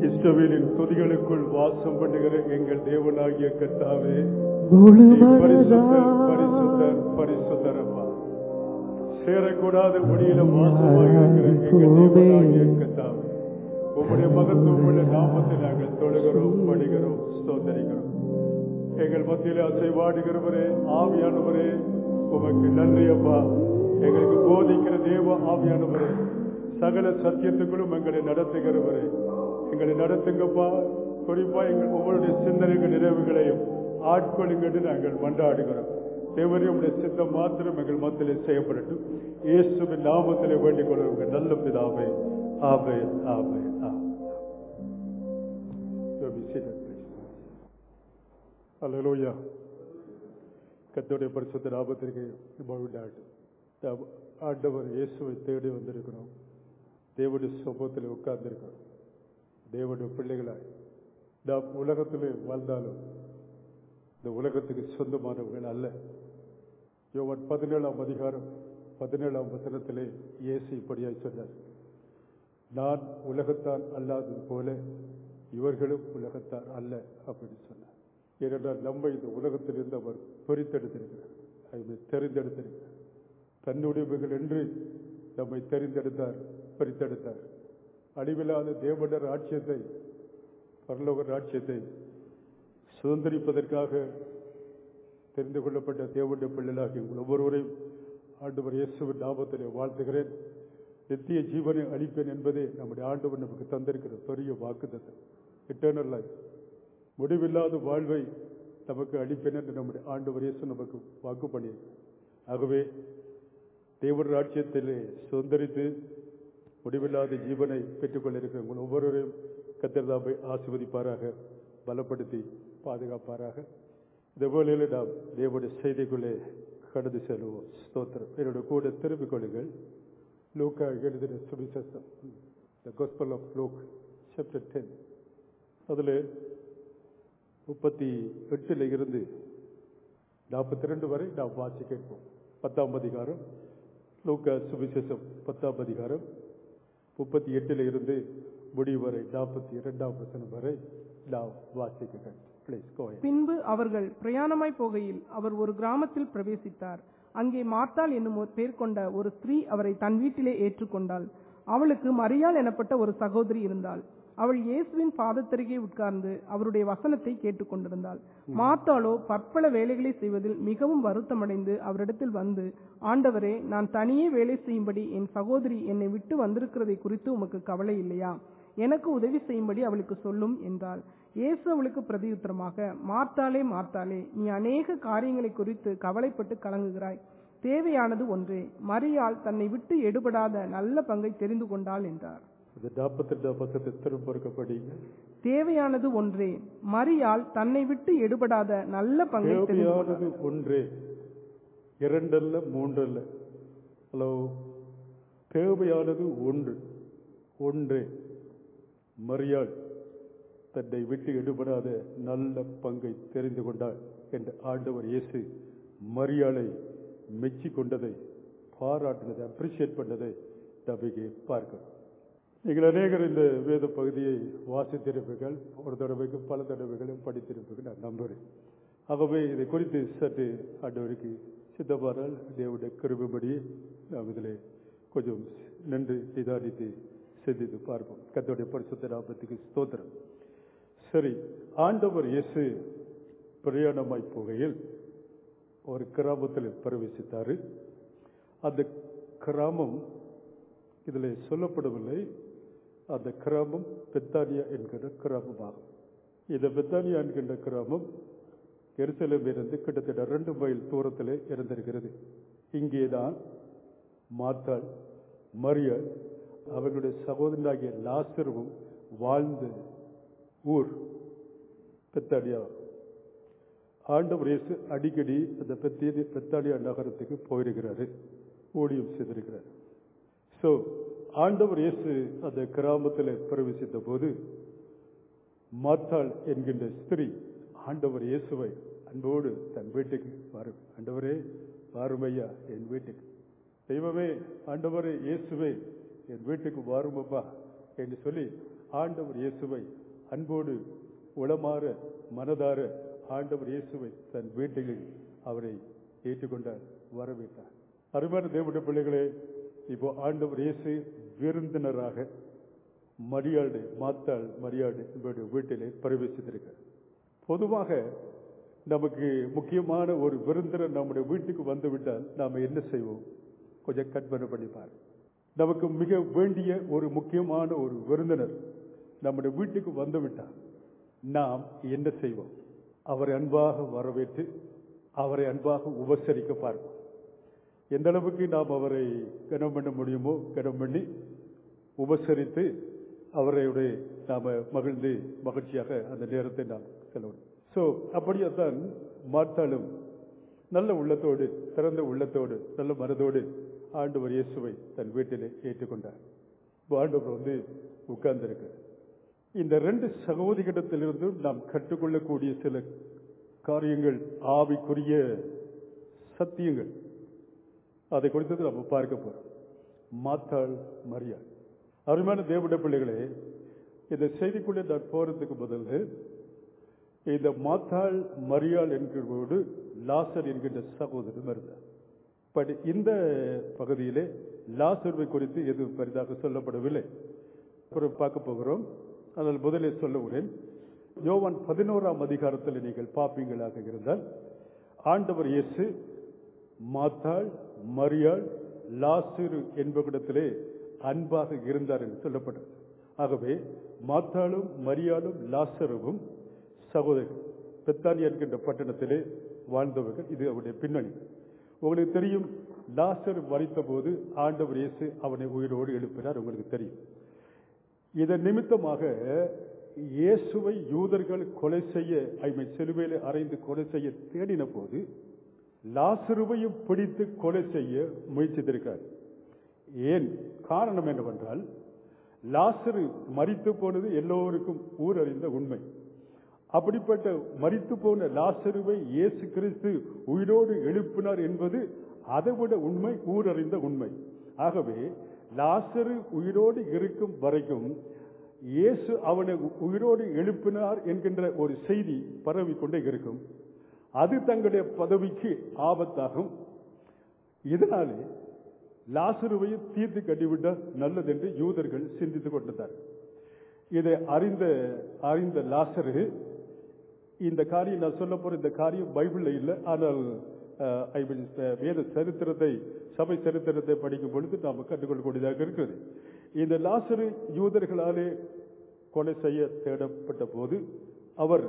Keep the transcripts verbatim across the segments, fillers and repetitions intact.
இஸ்ரவேலின் துதிகளுக்குள் வாசம் பண்ணுகிற எங்கள் தேவனாகிய கர்த்தாவே, முழு நீ பரிசுத்தர், மனதாய் பரிசுத்தர், பரிசுத்தர் அப்பா. சேரக்கூடாத ஒளியில வாசமாக இருக்கிற எங்கள் தேவனாகிய கர்த்தாவே, உம்முடைய மகத்துவமுள்ள நாமத்தை நாங்கள் தொழுகிறோம், படுகிறோம், ஸ்தோத்தரிக்கிறோம். எங்கள் மத்தியிலே அசைவாடுகிறவரே, ஆவியானவரே, உமக்கு நன்றி அப்பா. எங்களுக்கு போதிக்கிற தேவ ஆவியானவரே, சகல சத்தியத்துக்குள்ளும் எங்களை நடத்துகிறவரே, எங்களை நடத்துங்கப்பா. குறிப்பா எங்கள் ஒவ்வொருடைய சிந்தனைகள் நினைவுகளையும் ஆட்கொள்ளுங்க என்று நாங்கள் மன்றாடுகிறோம். தேவரே, உடைய சித்தம் மாத்திரம் எங்கள் மத்தியிலே செய்யப்படட்டும். இயேசுவின் நாமத்திலே வேண்டிக் கொள்ளுங்க நல்ல பிதாவே. ஆமென், ஆமென், ஆமென். அல்லேலூயா. கர்த்தருடைய பரிசுத்த நாமத்திற்கு மகிழ்ந்தாட்டும். ஆண்டவர் இயேசுவை தேடி வந்திருக்கிறோம். தேவனுடைய சமூகத்தில் உட்கார்ந்திருக்கிறோம். தேவனுடைய பிள்ளைகளாய் நாம் உலகத்திலே வாழ்ந்தாலும் இந்த உலகத்துக்கு சொந்தமானவர்கள் அல்ல. யோவான் பதினேழாம் அதிகாரம் பதினேழாம் வசனத்திலே இயேசு இப்படியாய் சொன்னார், நான் உலகத்தான் அல்லாதது போல இவர்களும் உலகத்தார் அல்ல அப்படின்னு சொன்னார். ஏனென்றால் நம்மை இந்த உலகத்திலிருந்து அவர் பிரித்தெடுத்திருக்கிறார், அதை தெரிந்தெடுத்திருக்கிறார். தன்னுடையவர்கள் என்று நம்மை தெரிந்தெடுத்தார், பிரித்தெடுத்தார். அழிவில்லாத தேவனுடைய ராஜ்யத்தை, பரலோக ராஜ்யத்தை சுதந்திரிப்பதற்காக தெரிந்து கொள்ளப்பட்ட தேவனுடைய பிள்ளைகளாகி ஒவ்வொருவரையும் ஆண்டவர் இயேசுவின் நாமத்திலே வாழ்த்துகிறேன். நித்திய ஜீவனை அளிப்பேன் என்பதே நம்முடைய ஆண்டவர் நமக்கு தந்திருக்கிற பெரிய வாக்குத்தத்தம். இட்டர்னல் லைஃப், முடிவில்லாத வாழ்வை நமக்கு அளிப்பேன் என்று நம்முடைய ஆண்டவர் இயேசு நமக்கு வாக்கு பண்ணியிருக்கிறார். ஆகவே தேவ ராஜ்யத்திலே சுதந்திரித்து முடிவில்லாத ஜீவனை பெற்றுக்கொள்ள இருக்கிற உங்கள் ஒவ்வொருவரையும் கர்த்தர் தாமே ஆசீர்வதிப்பாராக, பலப்படுத்தி பாதுகாப்பாராக. இந்த வேளையில் நாம் தேவனுடைய செய்திக்குள்ளே கடந்து செல்வோம். ஸ்தோத்திரம். என்னுடைய கூட திரும்பிக் கொள்ளுங்கள். லூக்கா எழுதின சுவிசேஷம், the gospel of Luke chapter ten, அதில் முப்பத்தி எட்டுல இருந்து நாற்பத்தி ரெண்டு வரை நாம் வாசி கேட்போம். பத்தாம் அதிகாரம் லூக்கா சுவிசேஷம், பத்தாம் அதிகாரம் முப்பத்தி எட்டுல இருந்து முடிவு வரை நாற்பத்தி இரண்டாம் வசனம் வரை நாம் வாசிக்கிறோம். பின்பு அவர்கள் பிரயாணமாய் போகையில் அவர் ஒரு கிராமத்தில் பிரவேசித்தார். அங்கே மார்த்தாள் என்னும் பேர் கொண்ட ஒரு ஸ்திரீ அவரை தன் வீட்டிலே ஏற்றுக்கொண்டாள். அவளுக்கு மரியாள் எனப்பட்ட ஒரு சகோதரி இருந்தாள். அவள் இயேசுவின் பாதத்தருகே உட்கார்ந்து அவருடைய வசனத்தை கேட்டுக்கொண்டிருந்தாள். மார்த்தாளோ பற்பல வேலைகளை செய்வதில் மிகவும் வருத்தமடைந்து அவரிடத்தில் வந்து, ஆண்டவரே, நான் தனியே வேலை செய்யும்படி என் சகோதரி என்னை விட்டு வந்திருக்கிறதை குறித்து உமக்கு கவலை இல்லையா? எனக்கு உதவி செய்யும்படி அவளுக்கு சொல்லும் என்றாள். இயேசு அவளுக்கு பிரதியுத்தரமாக, மார்த்தாளே, மார்த்தாளே, நீ அநேக காரியங்களை குறித்து கவலைப்பட்டு கலங்குகிறாய். தேவையானது ஒன்றே. மரியாள் தன்னை விட்டு எடுபடாத நல்ல பங்கை தெரிந்து கொண்டாள் என்றார். தேவையானது ஒன்றே. மரியாள் தன்னை விட்டு எடுபடாத நல்ல பங்கை தேவையானது ஒன்றே, இரண்டல்ல மூன்றல்ல. ஹலோ, தேவையானது ஒன்று, ஒன்றே. மரியாள் தன்னை விட்டு எடுபடாத நல்ல பங்கை தெரிந்து கொண்டாள் என்று ஆண்டவர் இயேசு மரியாளை மெச்சி கொண்டதை, பாராட்டினதை, அப்ரிஷியேட் பண்ணதை நம்பிக்கை பார்க்கிறோம். நீங்கள் அநேகர் இந்த வேத பகுதியை வாசித்திருப்பீர்கள், ஒரு தடவைக்கு பல தடவைகளும் படித்திருப்பீர்கள் நான் நம்புகிறேன். ஆகவே இதை குறித்து சற்று ஆண்டவருக்கு சித்தப்பாரால் தேவனுடைய கிருபைப்படி நாம் இதில் கொஞ்சம் நின்று நிதானித்து சிந்தித்து பார்ப்போம். கர்த்தருடைய பரிசுத்த நாமத்துக்கு ஸ்தோத்திரம். சரி, ஆண்டவர் இயேசு பிரயாணமாய் போகையில் ஒரு கிராமத்தில் பிரவேசித்தாரு. அந்த கிராமம் இதில் சொல்லப்படவில்லை. அந்த கிராமம் பெத்தானியா என்கிற கிராமமாகும். இந்த பெத்தானியா என்கின்ற கிராமம் எருசலேமில் இருந்து கிட்டத்தட்ட ரெண்டு மைல் தூரத்தில் இருந்திருக்கிறது. இங்கேதான் மார்த்தாள், மரியாள், அவர்களுடைய சகோதரனாகிய லாசருவும் வாழ்ந்த ஊர் பெத்தானியா. ஆண்டவர் இயேசு அடிக்கடி அந்த பெத்தானியா நகரத்துக்கு போயிருக்கிறாரு, ஊழியம் செய்திருக்கிறார். ஸோ ஆண்டவர் இயேசு அந்த கிராமத்தில் பிரவேசித்த போது மார்த்தாள் என்கின்ற ஸ்திரீ ஆண்டவர் இயேசுவை அன்போடு தன் வீட்டுக்கு வரும், ஆண்டவரே வாருமையா என் வீட்டுக்கு, தெய்வமே ஆண்டவரே இயேசுவே என் வீட்டுக்கு வாருமப்பா என்று சொல்லி ஆண்டவர் இயேசுவை அன்போடு உளமாற மனதார ஆண்டவர் இயேசுவை தன் வீட்டில் அவரை ஏற்றுக்கொண்டார், வரவேற்றார். அருமையான தேவனுடைய பிள்ளைகளே, இப்போ ஆண்டவர் இயேசு விருந்தினராக மரியாதை மாத்தாள் மரியாதை என்பவருடைய வீட்டிலே பிரவேசித்திருக்கிறார். பொதுவாக நமக்கு முக்கியமான ஒரு விருந்தினர் நம்முடைய வீட்டுக்கு வந்துவிட்டால் நாம் என்ன செய்வோம்? கொஞ்சம் கற்பனை பண்ணிப்பார். நமக்கு மிக வேண்டிய ஒரு முக்கியமான ஒரு விருந்தினர் நம்முடைய வீட்டுக்கு வந்துவிட்டால் நாம் என்ன செய்வோம்? அவரை அன்பாக வரவேற்று அவரை அன்பாக உபசரிக்க பார்ப்போம். எந்த அளவுக்கு நாம் அவரை கனம் பண்ண முடியுமோ கனம் பண்ணி உபசரித்து அவரையுடைய நாம மகிழ்ந்து மகிழ்ச்சியாக அந்த நேரத்தை நாம் செலவிடும். ஸோ அப்படியேதான் மார்த்தாளும் நல்ல உள்ளத்தோடு திறந்த உள்ளத்தோடு நல்ல மனதோடு ஆண்டவர் இயேசுவை தன் வீட்டிலே ஏற்றுக்கொண்டார். ஆண்டவர் வந்து உட்கார்ந்திருக்க இந்த ரெண்டு சகோதரிகளிடத்திலிருந்தும் நாம் கற்றுக்கொள்ளக்கூடிய சில காரியங்கள், ஆவிக்குரிய சத்தியங்கள், அதை குறித்து நம்ம பார்க்க போறோம். மாத்தாள் மரியாள். அருமையான தேவனுடைய பிள்ளைகளே, இந்த செய்திக்குள்ளே நான் போறதுக்கு முதல்ல இந்த மாத்தாள் மரியாள் என்கிறவோடு லாசர் என்கின்ற சகோதரன் இருந்தார். பட் இந்த பகுதியிலே லாசர்வை குறித்து எதுவும் பெரிதாக சொல்லப்படவில்லை. அப்புறம் பார்க்க போகிறோம். ஆனால் முதலில் சொல்லுகிறேன், யோவான் பதினோராம் அதிகாரத்தில் நீங்கள் பார்ப்பீங்களாக இருந்தால் ஆண்டவர் இயேசு மாத்தாள் மரியாள் லாசரு என்பவரிடத்திலே அன்பாக இருந்தார் என்று சொல்லப்பட்டது. ஆகவே மாத்தாளும் மரியாளும் லாசருவும் சகோதரர்கள், பெத்தானியா என்கின்ற பட்டணத்திலே வாழ்ந்தவர்கள். இது அவருடைய பின்னணி. உங்களுக்கு தெரியும், லாசர் மரித்த போது ஆண்டவர் இயேசு அவனை உயிரோடு எழுப்பினார். உங்களுக்கு தெரியும். இதன் நிமித்தமாக இயேசுவை யூதர்கள் கொலை செய்ய, ஐமை சிலுவையிலே அறைந்து கொலை செய்ய தேடின போது லாசருவையும் பிடித்து கொலை செய்ய முயற்சித்திருக்கார். ஏன்? காரணம் என்னவென்றால், லாசரு மரித்து போனது எல்லோருக்கும் ஊர் அறிந்த உண்மை. அப்படிப்பட்ட மரித்து போன லாசருவை இயேசு கிறிஸ்து உயிரோடு எழுப்பினார் என்பது அதைவிட உண்மை, ஊர் அறிந்த உண்மை. ஆகவே லாசரு உயிரோடு இருக்கும் வரைக்கும் இயேசு அவனை உயிரோடு எழுப்பினார் என்கின்ற ஒரு செய்தி பரவி கொண்டே இருக்கும். அது தங்களுடைய பதவிக்கு ஆபத்தாகும். இதனாலே லாசருவையை தீர்த்து கட்டிவிட்டால் நல்லது என்று யூதர்கள் சிந்தித்துக் கொண்டிருந்தார். இதை அறிந்த அறிந்த லாசரு, இந்த காரியம் நான் சொல்ல போற இந்த காரியம் பைபிள்ல இல்லை, ஆனால் வேத சரித்திரத்தை சபை சரித்திரத்தை படிக்கும் பொழுது நாம் கற்றுக்கொள்ளக்கூடியதாக இருக்கிறது. இந்த லாசரு யூதர்களாலே கொலை செய்ய தேடப்பட்ட போது அவர்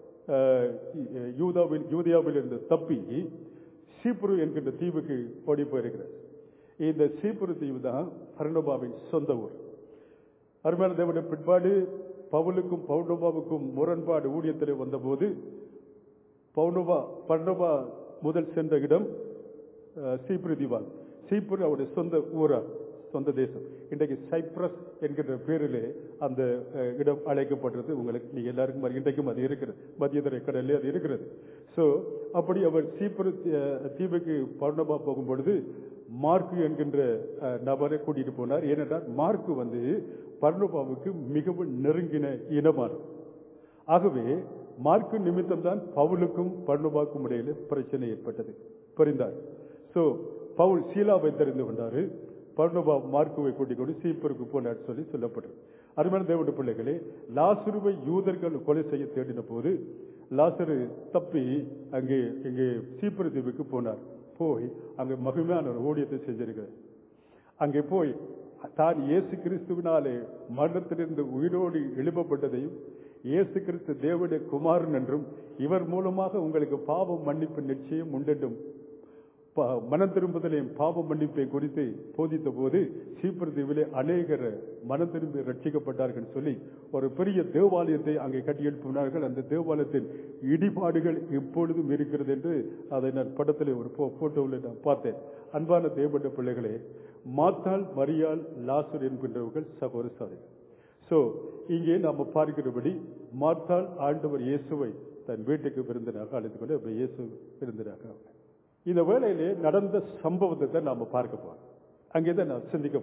யூதாவில் யூதியாவில் இருந்து தப்பி சீப்ரு என்கின்ற தீவுக்கு ஓடி போயிருக்கிறார். இந்த சீப்ரு தீவு தான் பர்னபாவின் சொந்த ஊர். அருமையான தேவனுடைய பிற்பாடு பவுலுக்கும் பவுனபாவுக்கும் முரண்பாடு ஊழியத்தில் வந்தபோது பவுனபா பர்னபா முதல் சென்ற இடம் சீப்ரு தீவான். சீப்ரு அவருடைய சொந்த ஊரா, சொந்த தேசம். இன்றைக்கு சைப்ரஸ் என்கின்ற பேரிலே அந்த இடம் அழைக்கப்படுறது. உங்களுக்கு நீங்க எல்லாருக்கும் இன்றைக்கும் அது இருக்கிறது, மத்தியதரை கடலில் அது இருக்கிறது. ஸோ அப்படி அவர் சீப்ரு தீவுக்கு பர்னபா போகும் பொழுது மார்க்கு என்கின்ற நபரை கூட்டிட்டு போனார். ஏனென்றால் மார்க்கு வந்து பர்னபாவுக்கு மிகவும் நெருங்கின இனமானவர். ஆகவே மார்க்கு நிமித்தம் தான் பவுலுக்கும் பர்னபாவுக்கும் இடையில பிரச்சனை ஏற்பட்டது, புரிந்தார். சோ பவுல் சீலாவை தெரிந்து கொண்டாரு. பர்னபா மார்க்குவை கூட்டிக் கொண்டு சீப்பருக்கு போனார் சொல்லி சொல்லப்பட்டது. அருமையான தேவனுடைய பிள்ளைகளே, லாசருவை யூதர்கள் கொலை செய்ய தேடின போது லாசரு தப்பி அங்கே இங்கே சீப்பரு தீவுக்கு போனார். போய் அங்கே மகிமையான ஒரு ஊழியத்தை செஞ்சிருக்கிறார். அங்கே போய் தான் இயேசு கிறிஸ்துவினாலே மரணத்திலிருந்து உயிரோடு எழுப்பப்பட்டதையும், இயேசு கிறிஸ்து தேவனுடைய குமாரன் என்றும், இவர் மூலமாக உங்களுக்கு பாவம் மன்னிப்பு நிச்சயம் உண்டென்றும், மனம் திரும்புதலையும் பாவ மன்னிப்பை குறித்து போதித்த போது சீப்பர் தீவிலே அநேகர் மனம் திரும்பி ரட்சிக்கப்பட்டார்கள் சொல்லி ஒரு பெரிய தேவாலயத்தை அங்கே கட்டி எழுப்பினார்கள். அந்த தேவாலயத்தின் இடிபாடுகள் இப்பொழுதும் இருக்கிறது என்று அதை நான் படத்தில் ஒரு போட்டோவில் நான் பார்த்தேன். அன்பான தேவனுடைய பிள்ளைகளே, மாத்தாள் மரியாள் லாசர் என்கின்றவர்கள் சகோதர சகோதரி. சோ இங்கே நாம பார்க்கிறபடி மாத்தாள் ஆண்டவர் இயேசுவை தன் வீட்டுக்கு விருந்தினராக அழைத்துக் கொண்டு இயேசு விருந்தினராக இந்த வேளையிலே நடந்த சம்பவத்தை நாம பார்க்க போறோம். அங்கேதான் நான் சிந்திக்க போறோம்.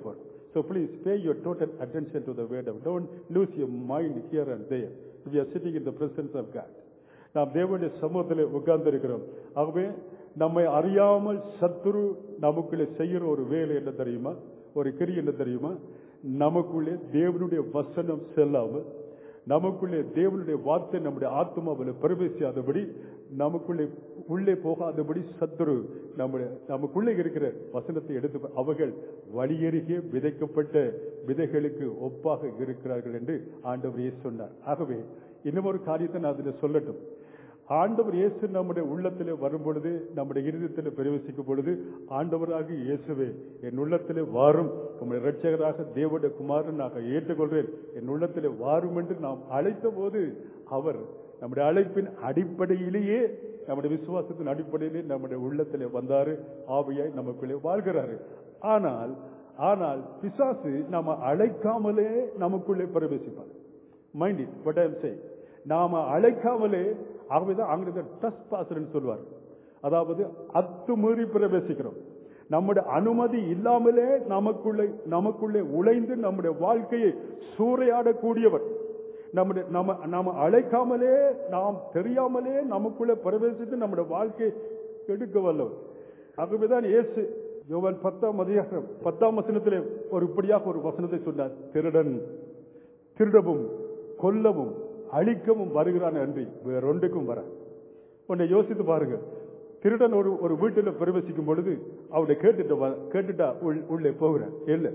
So please pay your total attention to the word of God. Don't lose your mind here and there. We are sitting in the presence of God. நாம் தேவனுடைய சமூகத்தில் உட்கார்ந்து இருக்கிறோம். ஆகவே நம்மை அறியாமல் சத்துரு நமக்குள்ளே செய்கிற ஒரு வேலை என்ன தெரியுமா? ஒரு கிரி என்ன தெரியுமா? நமக்குள்ளே தேவனுடைய வசனம் செல்லாமல், நமக்குள்ளே தேவனுடைய வார்த்தை நம்முடைய ஆத்மாவில் பிரவேசியாதபடி, நமக்குள்ளே உள்ளே போகாதபடி சத்துரு நம்முடைய நமக்குள்ளே இருக்கிற வசனத்தை எடுத்து அவர்கள் வழியருகே விதைக்கப்பட்ட விதைகளுக்கு ஒப்பாக இருக்கிறார்கள் என்று ஆண்டவர் இயேசு சொன்னார். ஆகவே இன்னும் ஒரு காரியத்தை நான் அதில் சொல்லட்டும். ஆண்டவர் இயேசு நம்முடைய உள்ளத்திலே வரும் பொழுது, நம்முடைய இருதயத்தில் பிரவேசிக்கும் பொழுது, ஆண்டவராக இயேசுவே என் உள்ளத்திலே வாரும், உம்முடைய இரட்சகராக தேவனுடைய குமாரன் நான் ஏற்றுக்கொள்றேன், என் உள்ளத்திலே வாரும் என்று நாம் அழைத்த போது அவர் நம்முடைய அழைப்பின் அடிப்படையிலேயே, நம்முடைய விசுவாசத்தின் அடிப்படையிலே நம்முடைய உள்ளத்திலே வந்தாரு, ஆவியாய் நமக்குள்ளே வாழ்கிறாரு. ஆனால் ஆனால் பிசாசு நாம அழைக்காமலே நமக்குள்ளே பிரவேசிப்பார். Mind it what I am saying. நாம அழைக்காமலே, ஆகவேதான் ஆங்கிலத்தில் ட்ரெஸ்பாசர் சொல்வார். அதாவது அத்துமீறி பிரவேசிக்கிறோம். நம்முடைய அனுமதி இல்லாமலே நமக்குள்ளே நமக்குள்ளே உழைந்து நம்முடைய வாழ்க்கையை சூறையாடக்கூடியவர். நம்முடைய நம்ம நாம அழைக்காமலே, நாம் தெரியாமலே நமக்குள்ளே பிரவேசித்து நம்முடைய வாழ்க்கையை எடுக்க வல்லவர். ஆகவேதான் இயேசு யோவான் பத்தாம் அதிகாரம் பத்தாம் வசனத்திலே ஒரு இப்படியாக ஒரு வசனத்தை சொன்னார். திருடன் திருடவும் கொல்லவும் அழிக்கவும் வருகிறான் அன்றி வேறொன்றுக்கும் வர. உன்னை யோசித்து பாருங்க. திருடன் ஒரு ஒரு வீட்டில் பிரவேசிக்கும் பொழுது அவனை கேட்டுட்டு கேட்டுட்டா உள்ளே போகிறான். இல்லை,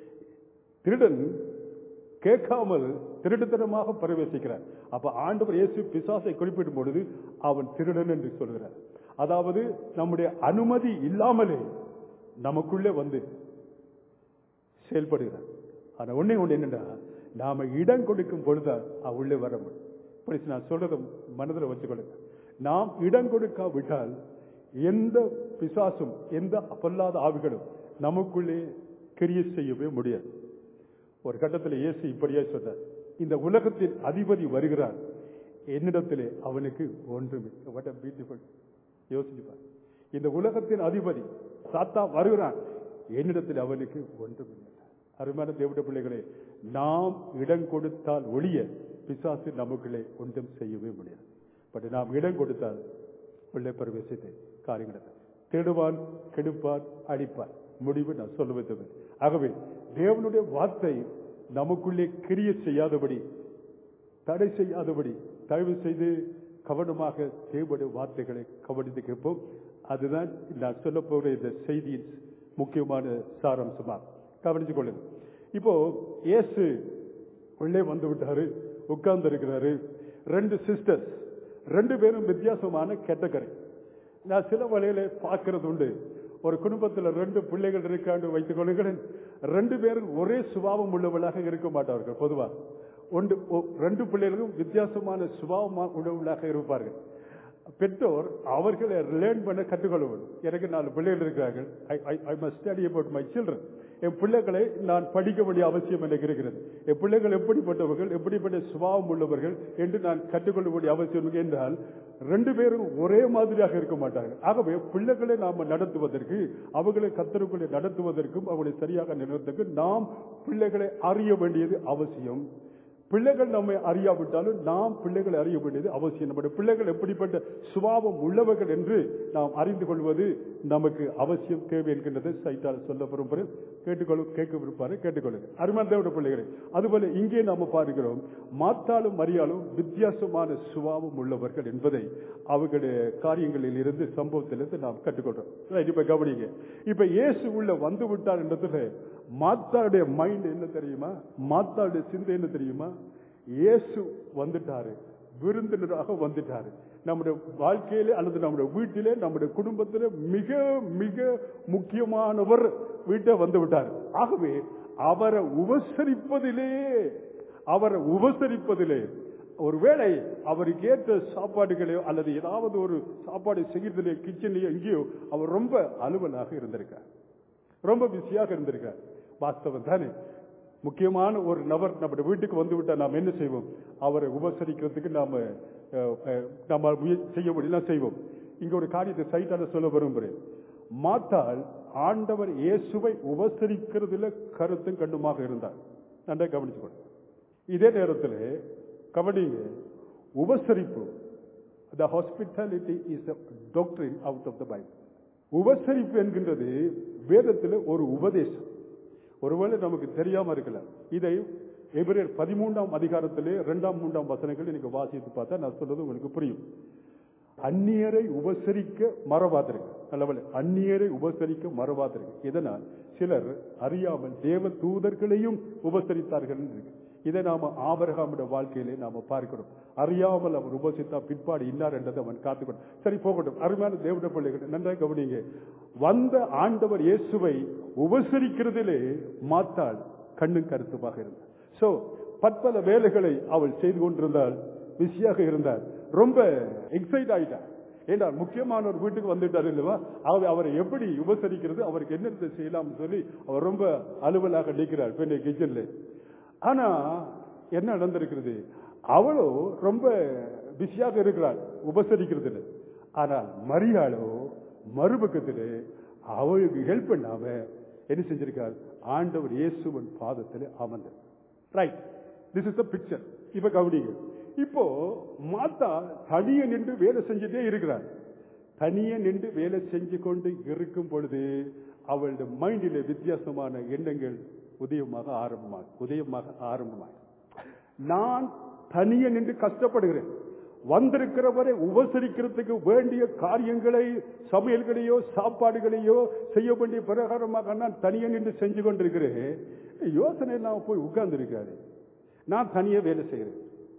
திருடன் கேட்காமல் திருட்டுத்தனமாக பிரவேசிக்கிறான். அப்ப ஆண்டவர் இயேசு பிசாசை குறிப்பிடும் பொழுது அவன் திருடன் என்று சொல்கிறார். அதாவது நம்முடைய அனுமதி இல்லாமலே நமக்குள்ளே வந்து செயல்படுகிறார். ஆனா ஒன்னே ஒண்ணு என்னன்னா, நாம இடம் கொடுக்கும் பொழுது உள்ளே வர முடியும். நான் சொல்றத மனதில் வச்சுக்கொள்ளுங்க. நாம் இடம் கொடுக்காவிட்டால் எந்த பிசாசும் எந்த பொல்லாத ஆவிகளும் நமக்குள்ளே கிரியை செய்யவே முடியாது. ஒரு கட்டத்தில் இயேசு இப்படியே சொன்னார், இந்த உலகத்தின் அதிபதி வருகிறார், என்னிடத்திலே அவனுக்கு ஒன்றுமே. What a beautiful. யோசிச்சுப்பார். இந்த உலகத்தின் அதிபதி சாத்தா வருகிறான், என்னிடத்தில் அவனுக்கு ஒன்றுமில்லை. அருமையான தேவனுடைய பிள்ளைகளே, நாம் இடம் கொடுத்தால் ஒழிய பிசாசு நமக்குள்ளே ஒன்றும் செய்யவே முடியாது. பட் நாம் இடம் கொடுத்தால் உள்ளே பிரவேசித்து காரியங்கள் தேடுவான், கெடுப்பான், அடிப்பான். முடிவு நான் சொல்லுவது. ஆகவே தேவனுடைய வார்த்தை நமக்குள்ளே கிரிய செய்யாதபடி, தடை செய்யாதபடி தயவு செய்து கவனமாக தேவனுடைய வார்த்தைகளை கவனித்து கேட்போம். அதுதான் நான் சொல்ல போகிற இந்த செய்தியின் முக்கியமான சாராம்சமாக கவனித்துக் கொள்ளுங்க. இப்போ இயேசு உள்ளே வந்து விட்டாரு, உட்கார்ந்து இருக்கிறாரு. ரெண்டு சிஸ்டர்ஸ், ரெண்டு பேரும் வித்தியாசமான கேட்டகரி. நான் சில வழியில பார்க்கறது உண்டு. ஒரு குடும்பத்தில் ரெண்டு பிள்ளைகள் இருக்காண்டு வைத்துக் கொள்ளுங்கள். ரெண்டு பேரும் ஒரே சுபாவம் உள்ளவர்களாக இருக்க மாட்டார்கள். பொதுவாக ஒன்று ரெண்டு பிள்ளைகளும் வித்தியாசமான சுபாவம் உள்ளவர்களாக இருப்பார்கள். பெற்றோர் அவர்களை லேர்ன் பண்ண கற்றுக்கொள்ள வேண்டும். எனக்கு நாலு பிள்ளைகள் இருக்கிறார்கள். I must study about my children. என் பிள்ளைகளை நான் படிக்க வேண்டிய அவசியம் எனக்கு இருக்கிறது. என் பிள்ளைகள் எப்படிப்பட்டவர்கள், எப்படிப்பட்ட சுபாவம் உள்ளவர்கள் என்று நான் கற்றுக்கொள்ள வேண்டிய அவசியம் என்றால், ரெண்டு பேரும் ஒரே மாதிரியாக இருக்க மாட்டார்கள். ஆகவே பிள்ளைகளை நாம் நடத்துவதற்கு, அவர்களை கத்தருக்குள்ளே நடத்துவதற்கும், அவர்களை சரியாக நடத்துவதற்கு நாம் பிள்ளைகளை அறிய வேண்டியது அவசியம். பிள்ளைகள் நம்மை அறியாவிட்டாலும் நாம் பிள்ளைகளை அறிய வேண்டியது அவசியம். நம்முடைய பிள்ளைகள் எப்படிப்பட்ட சுபாவம் உள்ளவர்கள் என்று நாம் அறிந்து கொள்வது நமக்கு அவசியம், தேவை என்கின்றது சைத்தால் சொல்ல விரும்புகிறேன். கேட்டுக்கொள்ள கேட்க விருப்பாரு கேட்டுக்கொள்ளுங்க. அருமையான பிள்ளைகளை அதுபோல இங்கே நாம பார்க்கிறோம், மாத்தாலும் மரியாலும் வித்தியாசமான சுபாவம் உள்ளவர்கள் என்பதை அவர்களுடைய காரியங்களில் இருந்து, சம்பவத்திலிருந்து நாம் கற்றுக்கொள்றோம். இப்ப கவனிங்க. இப்ப இயேசு உள்ள வந்து விட்டார் என்றதுல மாத்தாளுடைய மைண்ட் என்ன தெரியுமா? மாத்தாளுடைய சிந்தை என்ன தெரியுமா? இயேசு வந்துட்டாரு, விருந்தினராக வந்துட்டாரு. நம்முடைய வாழ்க்கையிலே அல்லது நம்முடைய வீட்டிலே, நம்முடைய குடும்பத்திலே மிக மிக முக்கியமானவர் வீட்டை வந்து விட்டார். ஆகவே அவரை உபசரிப்பதிலே அவரை உபசரிப்பதிலே ஒருவேளை அவருக்கு ஏற்ற சாப்பாடுகளையோ அல்லது ஏதாவது ஒரு சாப்பாடு செய்யறதுலையோ கிச்சன்லயோ எங்கேயோ அவர் ரொம்ப அலுவலாக இருந்திருக்கார், ரொம்ப பிஸியாக இருந்திருக்கார். வாஸ்தவம் தானே? முக்கியமான ஒரு நபர் நம்முடைய வீட்டுக்கு வந்து விட்டா நாம் என்ன செய்வோம்? அவரை உபசரிக்கிறதுக்கு நாம நம்ம செய்ய முடியலாம் செய்வோம். இங்க ஒரு காரியத்தை சைட்டால சொல்ல விரும்புகிறேன். மாத்தாள் ஆண்டவர் இயேசுவை உபசரிக்கிறதுல கருத்தும் கண்ணுமாக இருந்தார். நன்றா கவனிச்சுக்கொள்ள. இதே நேரத்தில் கவனிங்க, உபசரிப்பு, the hospitality is a doctrine out of the Bible. உபசரிப்பு என்கின்றது வேதத்தில் ஒரு உபதேசம். ஒருவேளை நமக்கு தெரியாம இருக்கலாம். இதை எபிரேயர் பதிமூன்றாம் அதிகாரத்திலே இரண்டாம் மூன்றாம் வசனங்கள் நீங்க வாசித்து பார்த்தா நான் சொல்றது உங்களுக்கு புரியும். அந்நியரை உபசரிக்க மறவாதிருக்கு. நல்லவளே, அந்நியரை உபசரிக்க மறவாதிருக்கு. இதனால் சிலர் அறியாமல் தேவ தூதர்களையும் உபசரித்தார்கள். இதை நாம ஆபிரகாமுடைய வாழ்க்கையிலே நாம பார்க்கிறோம். அறியாமல் அவர் உபசித்தா பிற்பாடு இன்னார் என்றதை அவன் காத்துக்கொண்டான். சரி, போகட்டும். அருமையான தேவனுடைய பிள்ளைகள், நன்றாக கவனிங்க. வந்த ஆண்டவர் இயேசுவை உபசரிக்கிறதிலே மாத்தாள் கண்ணும் கருத்துமாக இருந்தார். சோ பற்பல வேலைகளை அவள் செய்து கொண்டிருந்தாள், பிஸியாக இருந்தார், ரொம்ப எக்ஸைட் ஆயிட்டார். ஏன்னா முக்கியமான ஒரு வீட்டுக்கு வந்துட்டார் இல்லவா, அவரை எப்படி உபசரிக்கிறது, அவருக்கு என்ன செய்யலாம் சொல்லி அவர் ரொம்ப அலுவலாக நிற்கிறார் பெண்ணை கிச்சன்ல. ஆனா என்ன நடந்திருக்கிறது, அவளோ ரொம்ப பிஸியாக இருக்கிறாள் உபசரிக்கிறது. ஆனால் மரியாளோ மறுபக்கத்தில் அவளுக்கு ஹெல்ப் பண்ணாம என்ன செஞ்சிருக்கார், ஆண்டவர் இயேசுவின் பாதத்தில் அமர்ந்தார். Right, this is the picture. இப்ப கவனிங்க. இப்போ மாத்தா தனியே நின்று வேலை செஞ்சுட்டே இருக்கிறார். தனியே நின்று வேலை செஞ்சு கொண்டு இருக்கும் பொழுது அவளுடைய மைண்டில் வித்தியாசமான எண்ணங்கள் உதயமாக ஆரம்பமாக உதயமாக ஆரம்பமாக நான் தனியே நின்று கஷ்டப்படுகிறேன், வந்திருக்கிறவரை உபசரிக்கிறதுக்கு வேண்டிய காரியங்களை, சமையல்களையோ சாப்பாடுகளையோ செய்ய வேண்டிய பிரகாரமாக நான் தனியே நின்று செஞ்சு கொண்டிருக்கிறேன். யோசனை நான் போய் உட்கார்ந்து இருக்காரு, நான் தனியே வேலை செய்கிறேன்.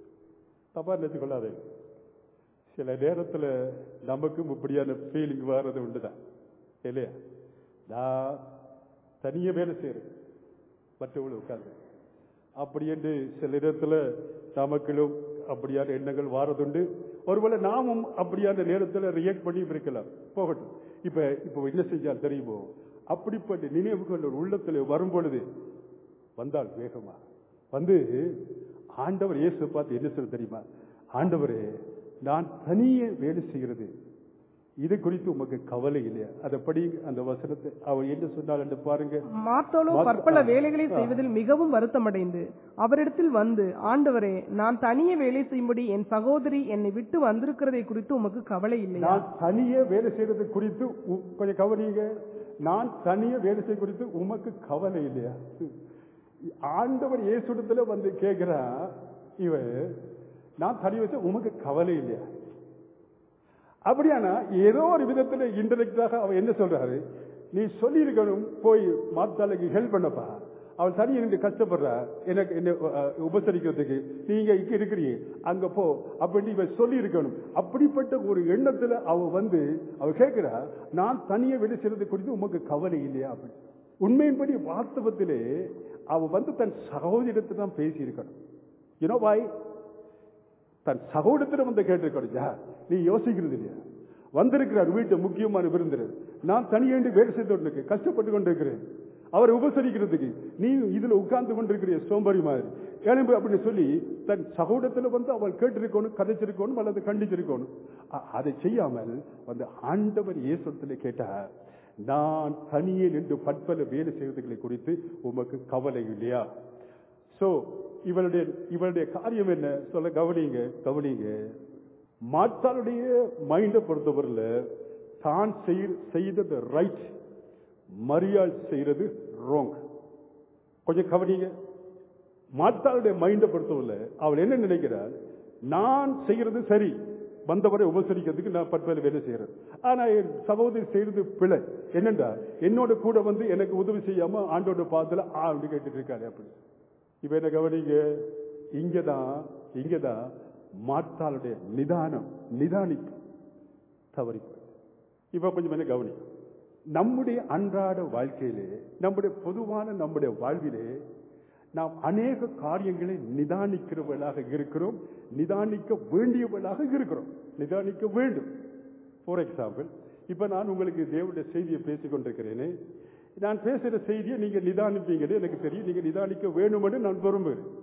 தப்பா நினைச்சு கொள்ளாது. சில நேரத்தில் நமக்கும் இப்படியான ஃபீலிங் வர்றது உண்டுதான் இல்லையா? நான் தனியே வேலை செய்கிறேன், மற்றவங்களை உட்கார்ந்து அப்படி என்று சில நேரத்தில் நமக்களும் அப்படியான எண்ணங்கள் வாரதுண்டு. ஒருவேளை நாமும் அப்படியான நேரத்தில் ரியாக்ட் பண்ணி இருக்கலாம். போகட்டும். இப்ப இப்ப என்ன செஞ்சால் தெரியுமோ, அப்படிப்பட்ட நினைவுகள் ஒரு உள்ளத்தில் வரும் பொழுது வந்தால் வேகமா வந்து ஆண்டவர் இயேசு பார்த்து என்ன சொல்ல தெரியுமா, ஆண்டவரே நான் தனியே வேலை செய்கிறது இது குறித்து உமக்கு கவலை இல்லையா? அதை படி அந்த வசனத்தை அவர் என்ன சொன்னார் என்று பாருங்க. மார்த்தாளோ பற்பல வேலைகளை செய்வதில் மிகவும் வருத்தமடைந்து அவரிடத்தில் வந்து, ஆண்டவரே நான் தனியே வேலை செய்யும்படி என் சகோதரி என்னை விட்டு வந்திருக்கிறதை குறித்து உமக்கு கவலை இல்லையா? நான் தனியே வேலை செய்யறது குறித்து கொஞ்சம் கவனிங்க. நான் தனியே வேலை செய்ய குறித்து உமக்கு கவலை இல்லையா? ஆண்டவர் இயேசுடத்துல வந்து கேட்கிறா, இவ நான் தனி வச்ச உமக்கு கவலை இல்லையா? அப்படியானா ஏதோ ஒரு விதத்துல இன்டெலெக்டாக அவன் என்ன சொல்றாரு, நீ சொல்லி இருக்கணும் போய் மாத்தாளுக்கு ஹெல்ப் பண்ணப்பா, அவள் தனியை நின்று கஷ்டப்படுறா, எனக்கு என்ன உபசரிக்கிறதுக்கு நீங்க இங்க இருக்கிறீங்க அங்க போ அப்படின்னு இவ சொல்லி இருக்கணும். அப்படிப்பட்ட ஒரு எண்ணத்துல அவ வந்து அவ கேட்கிறா, நான் தனியை வேலை செய்யறது குறித்து உமக்கு கவலை இல்லையா? அப்படி உண்மையின்படி வாஸ்தவத்திலே அவ வந்து தன் சகோதரத்தை தான் பேசி இருக்கணும். யூனோ வாய் தன் சகோதரத்திடம் வந்து கேட்டிருக்கணும். நீ யோசிக்கிறது இல்லையா? வந்திருக்கிறார் வீட்டு முக்கியமான விருந்தினர், நான் தனியேண்டு வேலை செய்து கஷ்டப்பட்டு கொண்டிருக்கிறேன், அவரை உபசரிக்கிறதுக்கு நீ இதுல உட்கார்ந்து கொண்டிருக்கிற சோம்பரி மாதிரி எழும்பு அப்படின்னு சொல்லி தன் சகோதரத்துல வந்து அவள் கேட்டிருக்கணும், கதைச்சிருக்கணும் அல்லது கண்டிச்சிருக்கணும். அதை செய்யாமல் வந்து ஆண்டவர் இயேசுவிலே கேட்டா, நான் தனியே நின்று பற்பல வேலை செய்வதை குறித்து உமக்கு கவலை இல்லையா? சோ இவளுடைய இவளுடைய காரியம் என்ன சொல்ல கவனிங்க கவனிங்க. மார்த்தாளுடைய மைண்டை பொறுத்தவரையில் தான் செய்தது ரைட், மரியாள் செய்யறது ராங். கொஞ்சம் கவனிங்க. மார்த்தாளுடைய மைண்டை பொறுத்தவரையில் அவள் என்ன நினைக்கிறாள், நான் செய்யறது சரி, வந்தவரை உபசரிக்கிறதுக்கு நான் பற்பல வேலை செய்யறேன். ஆனா என் சகோதரி செய்யறது பிழை. என்னண்டா, என்னோட கூட வந்து எனக்கு உதவி செய்யாம ஆண்டோட பாதத்துல ஆ அப்படி கேட்டுட்டு இருக்காரு. அப்படி இப்ப என்ன கவனிங்க, இங்கதான் இங்கதான் மார்த்தாளுடைய நிதானம் நிதானிப்பு தவறி. இப்ப கொஞ்சம் என்ன கவனி. நம்முடைய அன்றாட வாழ்க்கையிலே, நம்முடைய பொதுவான நம்முடைய வாழ்விலே நாம் அநேக காரியங்களை நிதானிக்கிறவர்களாக இருக்கிறோம், நிதானிக்க வேண்டியவர்களாக இருக்கிறோம், நிதானிக்க வேண்டும். ஃபார் எக்ஸாம்பிள், இப்ப நான் உங்களுக்கு தேவனுடைய செய்தியை பேசிக் கொண்டிருக்கிறேனே, நான் பேசுற செய்தியை நீங்க நிதானிப்பீங்களே எனக்கு தெரியும். நீங்க நிதானிக்க வேணும்னு நான் விரும்புகிறேன்.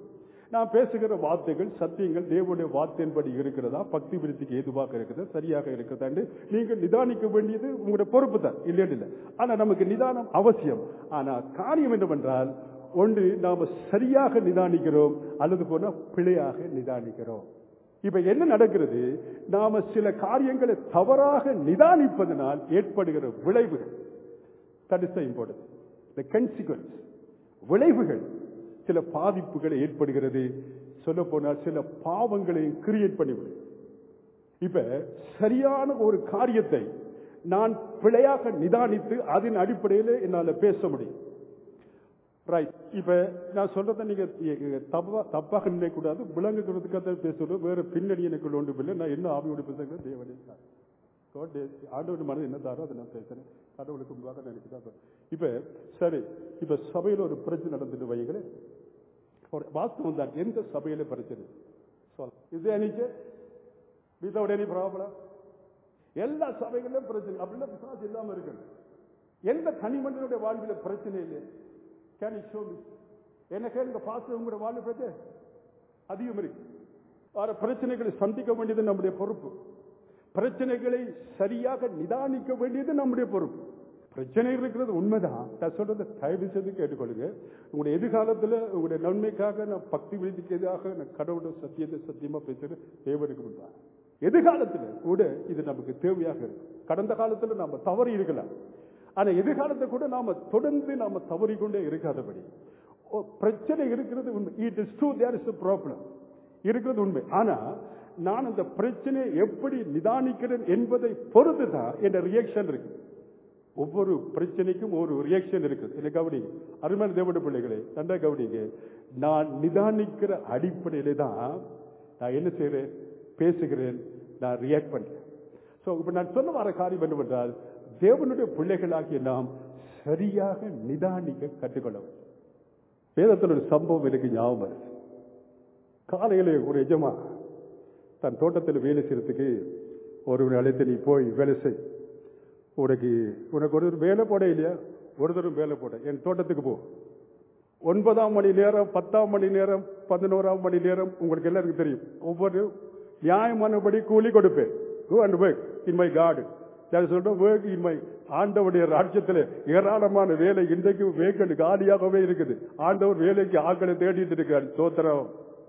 நான் பேசுகிற வார்த்தைகள் சத்தியங்கள் தேவனுடைய வார்த்தையின்படி இருக்கிறதா, பக்தி விருத்திக்கு ஏதுவாக இருக்கிறதா, சரியாக இருக்கிறதா என்று நீங்கள் நிதானிக்க வேண்டியது உங்களுடைய பொறுப்பு தான், இல்லை இல்லை. ஆனா நமக்கு நிதானம் அவசியம். ஆனா காரியம் என்னவென்றால், ஒன்று நாம சரியாக நிதானிக்கிறோம் அல்லது போனா பிழையாக நிதானிக்கிறோம். இப்ப என்ன நடக்கிறது, நாம சில காரியங்களை தவறாக நிதானிப்பதனால் ஏற்படுகிற விளைவுகள், that is the important, the consequence, விளைவுகள், சில பாதிப்புகளை ஏற்படுகிறது. சொல்ல போனால் சில பாவங்களை கிரியேட் பண்ணிவிடும். இப்ப சரியான ஒரு காரியத்தை நான் பிழையாக நிதானித்து அதன் அடிப்படையில் என்னால பேச முடியும். ரைட். இப்ப நான் சொல்றதை நீங்க தப்பா தப்பாக நினைக்கூடாது. விளங்குகிறதுக்காக பேசுறோம், வேற பின்னணி எனக்கு ஒன்றும் இல்லை. நான் என்ன ஆவியோடு பேசுகிறேன், தேவனே ஆண்டவர் மனது என்ன தாரோ அதை நான் பேசுறேன். கடவுளுக்கு முன்பாக நினைக்கிறேன். இப்ப சரி, இப்ப சபையில ஒரு பிரச்சனை நடந்துட்டு வைங்களே, வாஸ்தவம் தான். எந்த சபையில பிரச்சனை இது அன்னைக்கு வித்தவுட் எனி ப்ராப்ளம், எல்லா சபைகளிலும் பிரச்சனை. அப்படின்னா பிசாசு இல்லாம இருக்கு. எந்த தனிமனிதனுடைய வாழ்வில பிரச்சனை இல்லை. Can you show me? என்ன கேளுங்க, பாஸ்டர் உங்களுடைய வாழ்வு பிரச்சனை அதிகம் இருக்கு. ஆற பிரச்சனைகளை சந்திக்க வேண்டியது நம்முடைய பொறுப்பு. பிரச்சனைகளை சரியாக நிதானிக்க வேண்டியது நம்முடைய பொறுப்பு. பிரச்சனை இருக்கிறது உண்மைதான். நான் சொல்றது தயவு செய்து கேட்டுக்கொள்ளுங்க. உங்களுடைய எதிர்காலத்தில் உங்களுடைய நன்மைக்காக நான் பக்தி விருத்திக்கு எதிராக நான் கடவுளோட சத்தியத்தை சத்தியமா பேசுறேன். தேவனுக்கு முன்பாக எதிர்காலத்தில் கூட இது நமக்கு தேவையாக இருக்கு. கடந்த காலத்தில் நாம தவறி இருக்கலாம், ஆனா எதிர்காலத்தை கூட நாம தொடர்ந்து நாம தவறிக்கொண்டே இருக்காதபடி. பிரச்சனை இருக்கிறது உண்மை. It is true, there is a problem இருக்கிறது உண்மை. ஆனா நான் அந்த பிரச்சனையை எப்படி நிதானிக்கிறேன் என்பதை பொறுத்து தான் என் ரியாக்ஷன் இருக்கு. ஒவ்வொரு பிரச்சனைக்கும் ஒரு ரியாக்ஷன் இருக்குது. என்ன கவனிங்க அருமையான தேவனுடைய பிள்ளைகளே, நன்றா கவனிங்க. நான் நிதானிக்கிற அடிப்படையிலே தான் நான் என்ன செய்யறேன், பேசுகிறேன், நான் ரியாக்ட் பண்றேன். சோ இப்ப நான் சொல்ல வர காரியம் என்னவென்றால், தேவனுடைய பிள்ளைகளாகிய நாம் சரியாக நிதானிக்க கற்றுக்கொள்ள வேண்டும். வேதத்தில் ஒரு சம்பவம் எனக்கு ஞாபகம். காலையில ஒரு எஜமா தன் தோட்டத்தில் வேலை செய்யறதுக்கு ஒரு அழைத்து, நீ போய் வேலை செய், உனக்கு உனக்கு ஒரு வேலை போட இல்லையா, ஒரு தரம் வேலை போட என் தோட்டத்துக்கு போ. ஒன்பதாம் மணி நேரம், பத்தாம் மணி நேரம், பதினோராம் மணி நேரம், உங்களுக்கு எல்லாருக்கும் தெரியும், ஒவ்வொரு நியாயமானபடி கூலி கொடுப்பேன். Go and work in my garden. சொல்றோம், work in my ஆண்டவருடைய ராஜ்யத்தில் ஏராளமான வேலை இன்றைக்கு வேக்கன் காலியாகவே இருக்குது. ஆண்டவர் வேலைக்கு ஆட்களை தேடிட்டு இருக்காரு. தோத்திரம்.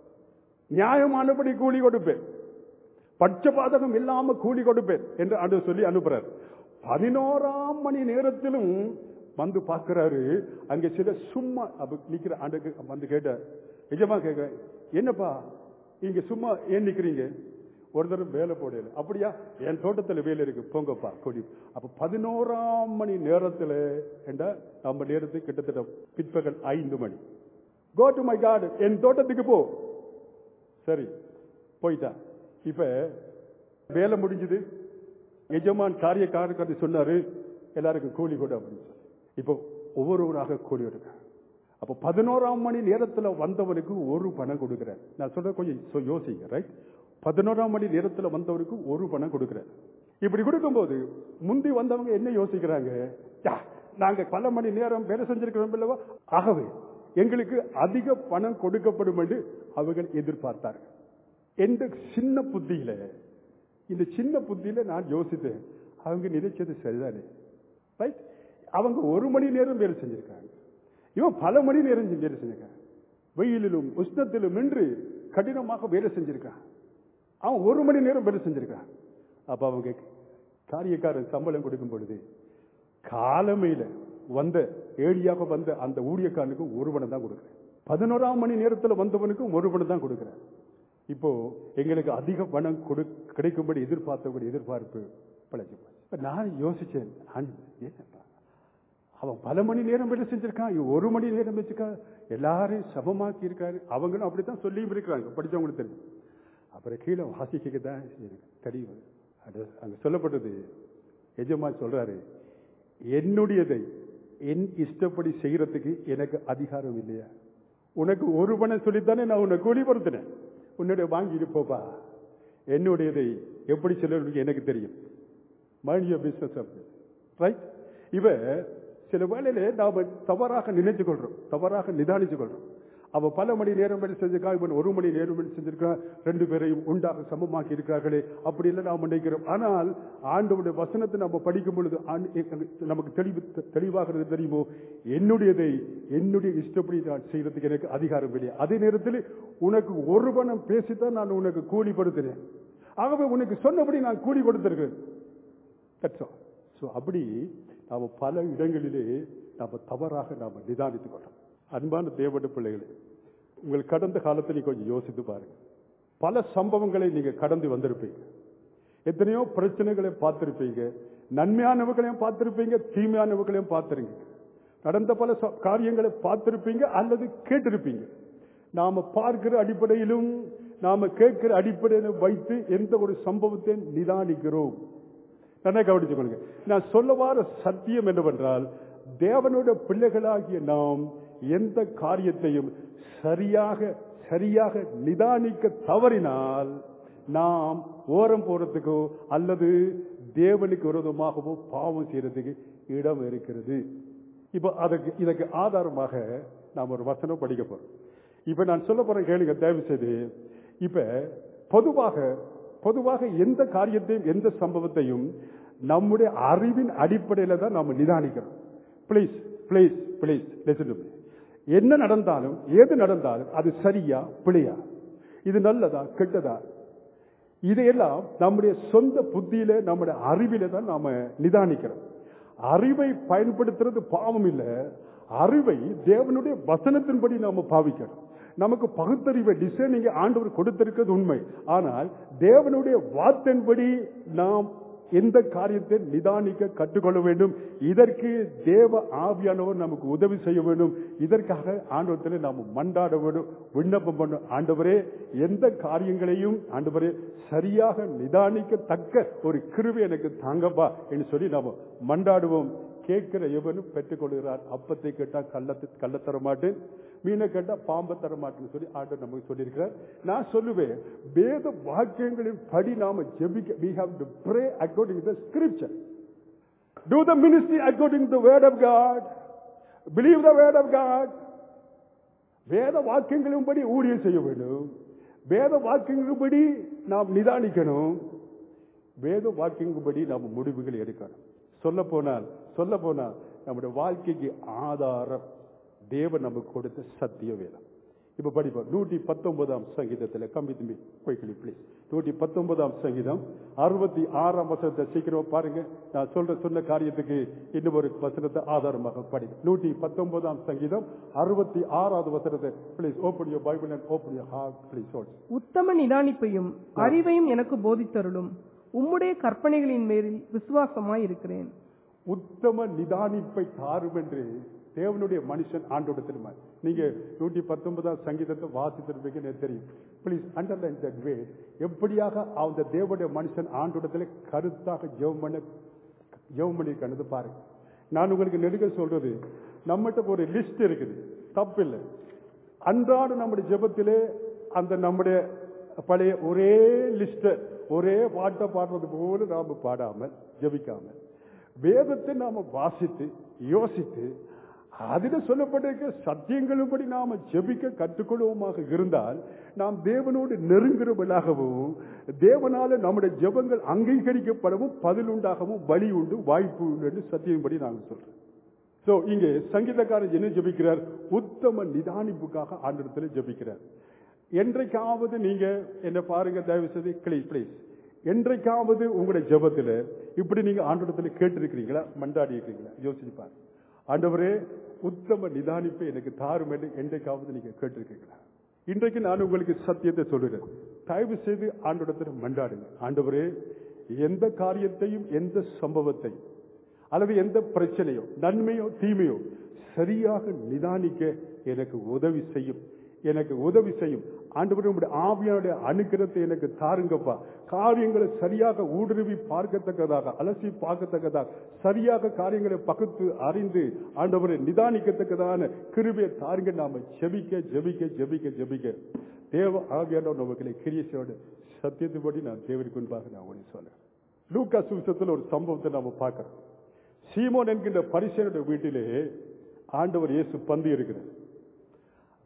நியாயமானபடி கூலி கொடுப்பேன், பட்சபாதகம் இல்லாம கூலி கொடுப்பேன் என்று ஆண்டவர் சொல்லி அனுப்புறார். பதினோராம் மணி நேரத்திலும் வந்து பார்க்கிறாரு. அங்க சில சும்மா நிக்கிற ஆண்டுக்கு வந்து கேட்ட நிஜமா கேட்க, என்னப்பா இங்க சும்மா ஏன் நிக்கிறீங்க, ஒரு தடவை வேலை போடல. அப்படியா, என் தோட்டத்தில் வேலை இருக்கு, போங்கப்பா கொடி. அப்ப பதினோராம் மணி நேரத்தில் என்ற நம்ம நேரத்துக்கு கிட்டத்தட்ட பிற்பகல் ஐந்து மணி. கோ டு மை கார்டன், என் தோட்டத்துக்கு போ. சரி போயிட்டா. இப்ப வேலை முடிஞ்சது. எஜமான் காரியக்காரருக்கு சொன்னாரு, எல்லாருக்கும் கூலி கொடு அப்படின்னு சொல்லி. இப்போ ஒவ்வொருவராக கூலி எடுக்க. அப்ப பதினோராம் மணி நேரத்தில் வந்தவனுக்கு ஒரு பணம் கொடுக்கிறார். நான் சொல்ற கொஞ்சம் யோசிங்க. ரைட், பதினோராம் மணி நேரத்தில் வந்தவருக்கு ஒரு பணம் கொடுக்கிறார். இப்படி கொடுக்கும்போது முந்தி வந்தவங்க என்ன யோசிக்கிறாங்க, நாங்க பல மணி நேரம் வேலை செஞ்சிருக்கிறோம் இல்லவா, ஆகவே எங்களுக்கு அதிக பணம் கொடுக்கப்படும் என்று அவர்கள் எதிர்பார்த்தார்கள். எந்த சின்ன புத்தியில இந்த சின்ன புத்தியில நான் யோசித்தேன், அவங்க நினைச்சது சரிதானே. ரைட், அவங்க ஒரு மணி நேரம் வேலை செஞ்சிருக்காங்க, இவன் பல மணி நேரம் வேலை செஞ்சிருக்காங்க. வெயிலிலும் உஷ்ணத்திலும் நின்று கடினமாக வேலை செஞ்சிருக்கான். அவன் ஒரு மணி நேரம் வேலை செஞ்சிருக்கான். அப்ப அவங்க காரியக்காரர் சம்பளம் கொடுக்கும் பொழுது காலமையில வந்த ஏழியாக வந்த அந்த ஊழியக்காரனுக்கு ஒரு பணம் தான் கொடுக்கிறேன். பதினோராம் மணி நேரத்தில் வந்தவனுக்கும் ஒரு பணம் தான் கொடுக்கிறேன். இப்போ எங்களுக்கு அதிக பணம் கொடு கிடைக்கும்படி எதிர்பார்த்தபடி எதிர்பார்ப்பு பழச்சு. நான் யோசிச்சேன், அவன் பல மணி நேரம் வேலை செஞ்சிருக்கான், ஒரு மணி நேரம் வச்சிருக்கான், எல்லாரும் சமமாக்கி இருக்காரு. அவங்களும் அப்படித்தான் சொல்லியும் இருக்கிறாங்க, படிச்சவங்களுக்கு தெரியும். அப்புறம் கீழே வாசிக்க தான் தெரியும். அங்க சொல்லப்பட்டது, எஜமா சொல்றாரு, என்னுடையதை என் இஷ்டப்படி செய்யறதுக்கு எனக்கு அதிகாரம் இல்லையா, உனக்கு ஒரு பணம் சொல்லித்தானே நான் உன்னை கூலி பொறுத்தினேன், உன்னுடைய வாங்கி இருப்போப்பா, என்னுடையதை எப்படி சொல்ல எனக்கு தெரியும். Mind your business. ரைட். இவ சில வேளையில நாம தவறாக நினைத்துக் கொள்றோம், தவறாக நிதானித்துக் கொள்றோம். அவ பல மணி நேரம் வேலை செஞ்சிருக்கா, இவன் ஒரு மணி நேரம் வேலை செஞ்சிருக்கா, ரெண்டு பேரையும் உண்டாக சமமாக்கி இருக்கிறார்களே அப்படி இல்லை நாம் நினைக்கிறோம். ஆனால் ஆண்டவருடைய வசனத்தை நம்ம படிக்கும் பொழுது நமக்கு தெளிவு தெளிவாகிறது தெரியுமோ, என்னுடையதை என்னுடைய இஷ்டப்படி நான் செய்யறதுக்கு எனக்கு அதிகாரம் இல்லை. அதே நேரத்தில் உனக்கு ஒரு பணம் பேசித்தான் நான் உனக்கு கூலி கொடுத்தேன், ஆகவே உனக்கு சொன்னபடி நான் கூலி கொடுத்திருக்கிறேன். அப்படி நாம பல இடங்களிலே நாம தவறாக நாம நிதானித்துக் கொள்ளலாம். அன்பான தேவனுடைய பிள்ளைகளே, உங்கள் கடந்த காலத்தை நீங்க கொஞ்சம் யோசித்து பாருங்க. பல சம்பவங்களை நீங்க கடந்து வந்திருப்பீங்க, எத்தனையோ பிரச்சனைகளை பார்த்திருப்பீங்க, நன்மையானவர்களையும் பார்த்திருப்பீங்க, தீமையானவர்களையும் பார்த்திருங்க, நடந்த பல காரியங்களை பார்த்திருப்பீங்க அல்லது கேட்டிருப்பீங்க. நாம பார்க்கிற அடிப்படையிலும் நாம கேட்கிற அடிப்படையிலும் வைத்து எந்த ஒரு சம்பவத்தை நிதானிக்கிறோம். நல்லா கவனிச்சுக்கொள்ளுங்க. நான் சொல்ல வார சத்தியம் என்னவென்றால், தேவனுடைய பிள்ளைகளாகிய நாம் எந்த காரியத்தையும் சரியாக சரியாக நிதானிக்க தவறினால் நாம் ஓரம் போறதுக்கோ அல்லது தேவனுக்கு விரோதமாகவோ பாவம் செய்யறதுக்கு இடம் இருக்கிறது. இப்ப அதற்கு இதற்கு ஆதாரமாக நாம் ஒரு வசனம் படிக்க போறோம். இப்ப நான் சொல்ல போறேன், கேளுங்க தயவு செய்து. இப்ப பொதுவாக பொதுவாக எந்த காரியத்தையும் எந்த சம்பவத்தையும் நம்முடைய அறிவின் அடிப்படையில தான் நாம் நிதானிக்கிறோம். Please please please listen to me. என்ன நடந்தாலும் எது நடந்தாலும் அது சரியா பிழையா, இது நல்லதா கெட்டதா, இதையெல்லாம் நம்முடைய சொந்த புத்தியில நம்முடைய அறிவில தான் நாம நிதானிக்கிறோம். அறிவை பயன்படுத்துறது பாவம் இல்லை, அறிவை தேவனுடைய வசனத்தின்படி நாம பாவிக்கிறோம். நமக்கு பகுத்தறிவை டிசைனிங் ஆண்டவர் கொடுத்திருக்கிறது உண்மை. ஆனால் தேவனுடைய வார்த்தையின்படி நாம் எந்த காரியத்தை நிதானிக்க கற்றுக்கொள்ள வேண்டும். இதற்கு தேவ ஆவியானவர் நமக்கு உதவி செய்ய வேண்டும். இதற்காக ஆண்டவரத்தில் நாம் மன்றாட வேண்டும், விண்ணப்பம் பண்ணும். ஆண்டவரே, எந்த காரியங்களையும் ஆண்டவரே சரியாக நிதானிக்கத்தக்க ஒரு கிருபை எனக்கு தாங்கப்பா என்று சொல்லி நாம் மன்றாடுவோம். கேட்கிற எவனும் பெற்றுக் கொள்கிறார். அப்பத்தை கேட்டா கள்ளத்தை கள்ள தர மாட்டேன், மீனை கேட்டா பாம்பை தர மாட்டேன்னு சொல்லி ஆண்டவர் நமக்கு சொல்லியிருக்கிறார். நான் சொல்லுவேன், வேத வாக்கியங்களின் படி நாம ஜெபிக்க, we have to pray according to the scripture, do the ministry according to the word of God, believe the word of God. வேத வாக்கியங்களின் படி ஊழியம் செய்ய வேண்டும், வேத வாக்கியங்களின் படி நாம் நிதானிக்கணும், வேத வாக்கியங்களின் படி நாம் முடிவுகள் எடுக்கணும். சொல்ல போனால் சொல்ல போனால் நம்முடைய வாழ்க்கைக்கு ஆதாரம் தேவன் நமக்கு கொடுத்த சத்திய வேதம். இப்ப படிப்போம். நூற்றி பத்தொன்பதாம் சங்கீதத்தில் கம்பி தம்பி போய்களி பிளீஸ். நூற்றி பத்தொன்பதாம் சங்கீதம் அறுபத்தி ஆறாம் வசனத்தை சீக்கிரம் பாருங்க. நான் சொல்ற சொன்ன காரியத்துக்கு இன்னும் ஒரு வசனத்தை ஆதாரமாக படிங்க. நூற்றி பத்தொன்பதாம் சங்கீதம் அறுபத்தி ஆறாவது வசனத்தை please open your Bible and open your heart please. உத்தம நிதானிப்பையும் அறிவையும் எனக்கு போதித்தருளும், உம்முடைய கற்பனைகளின் மேலில் விசுவாசமாய் இருக்கிறேன். உத்தம நிதானிப்பை தாரும் என்று தேவனுடைய மனுஷன் ஆண்டோட தெரியுமா? நீங்க நூற்றி பத்தொன்பதாம் சங்கீதத்தை வாசித்திருப்பீங்க தெரியும். Please underline that way. எப்படியாக அந்த தேவனுடைய மனுஷன் ஆண்டோடத்துல கருத்தாக ஜெபம் பண்ண ஜெபம் பண்ணி கண்டது பாருங்க. நான் உங்களுக்கு நெடுக சொல்றது, நம்மகிட்ட ஒரு லிஸ்ட் இருக்குது, தப்பு இல்லை. அன்றாட நம்முடைய ஜெபத்திலே அந்த நம்முடைய பழைய ஒரே லிஸ்ட ஒரே பாட்டை பாடுறது போல நாம பாடாமல் ஜெபிக்காமல் வேதத்தை நாம வாசித்து யோசித்து அதில் சொல்லப்பட்டிருக்க சத்தியங்களும்படி நாம ஜெபிக்க கற்றுக்கொள்வோமாக இருந்தால் நாம் தேவனோடு நெருங்குறவர்களாகவும் தேவனால நம்முடைய ஜெபங்கள் அங்கீகரிக்கப்படவும் பதில் உண்டாகவும் வழி உண்டு, வாய்ப்பு உண்டு என்று சத்தியம்படி நாங்கள் சொல்றோம். சோ இங்கே சங்கீதக்காரர் என்ன ஜெபிக்கிறார்? உத்தம நிதானிப்புக்காக ஆண்டவரிடத்தில் ஜெபிக்கிறார். என்றைக்காவது நீங்க என்ன பாருங்க தயவு செய்து ப்ளீஸ் ப்ளீஸ் என்றைக்காவது உங்களுடைய ஜெபத்தில் இப்படி நீங்க ஆண்டவரிடத்தில் கேட்டு இருக்கிறீங்களா, மண்டாடி இருக்கிறீங்களா? யோசிச்சு பாருங்க. ஆண்டவரே உத்தம நிதானிப்பை எனக்கு தாரும் என்று என்றைக்காவது நீங்க கேட்டிருக்கீங்களா? இன்றைக்கு நான் உங்களுக்கு சத்தியத்தை சொல்லுறேன். தயவு செய்து ஆண்டவரிடத்தில் மண்டாடுங்க. ஆண்டவரே, எந்த காரியத்தையும் எந்த சம்பவத்தையும் அல்லது எந்த பிரச்சனையோ நன்மையோ தீமையோ சரியாக நிதானிக்க எனக்கு உதவி செய்யும், எனக்கு உதவி செய்யும். ஆண்டவருடைய ஆவியானுடைய அனுக்கிரத்தை எனக்கு தாருங்கப்பா. காரியங்களை சரியாக ஊடுருவி பார்க்கத்தக்கதாக, அலசி பார்க்கத்தக்கதாக, சரியாக காரியங்களை பகுத்து அறிந்து ஆண்டவரை நிதானிக்கத்தக்கதான கிருபையை தாருங்க. நாம ஜெபிக்க ஜெபிக்க ஜெபிக்க ஜெபிக்க தேவ ஆவியானவர் நமக்கு கிரியையோட சத்தியத்தின்படி நான் தேவனுக்கு முன்பாக நான் ஒன்று சொல்றேன். லூக்கா சுவிசேஷத்தில் ஒரு சம்பவத்தை நாம பார்க்கிறோம். சீமோன் என்கின்ற பரிசேயனுடைய வீட்டிலே ஆண்டவர் இயேசு பந்தி இருக்கிறார்.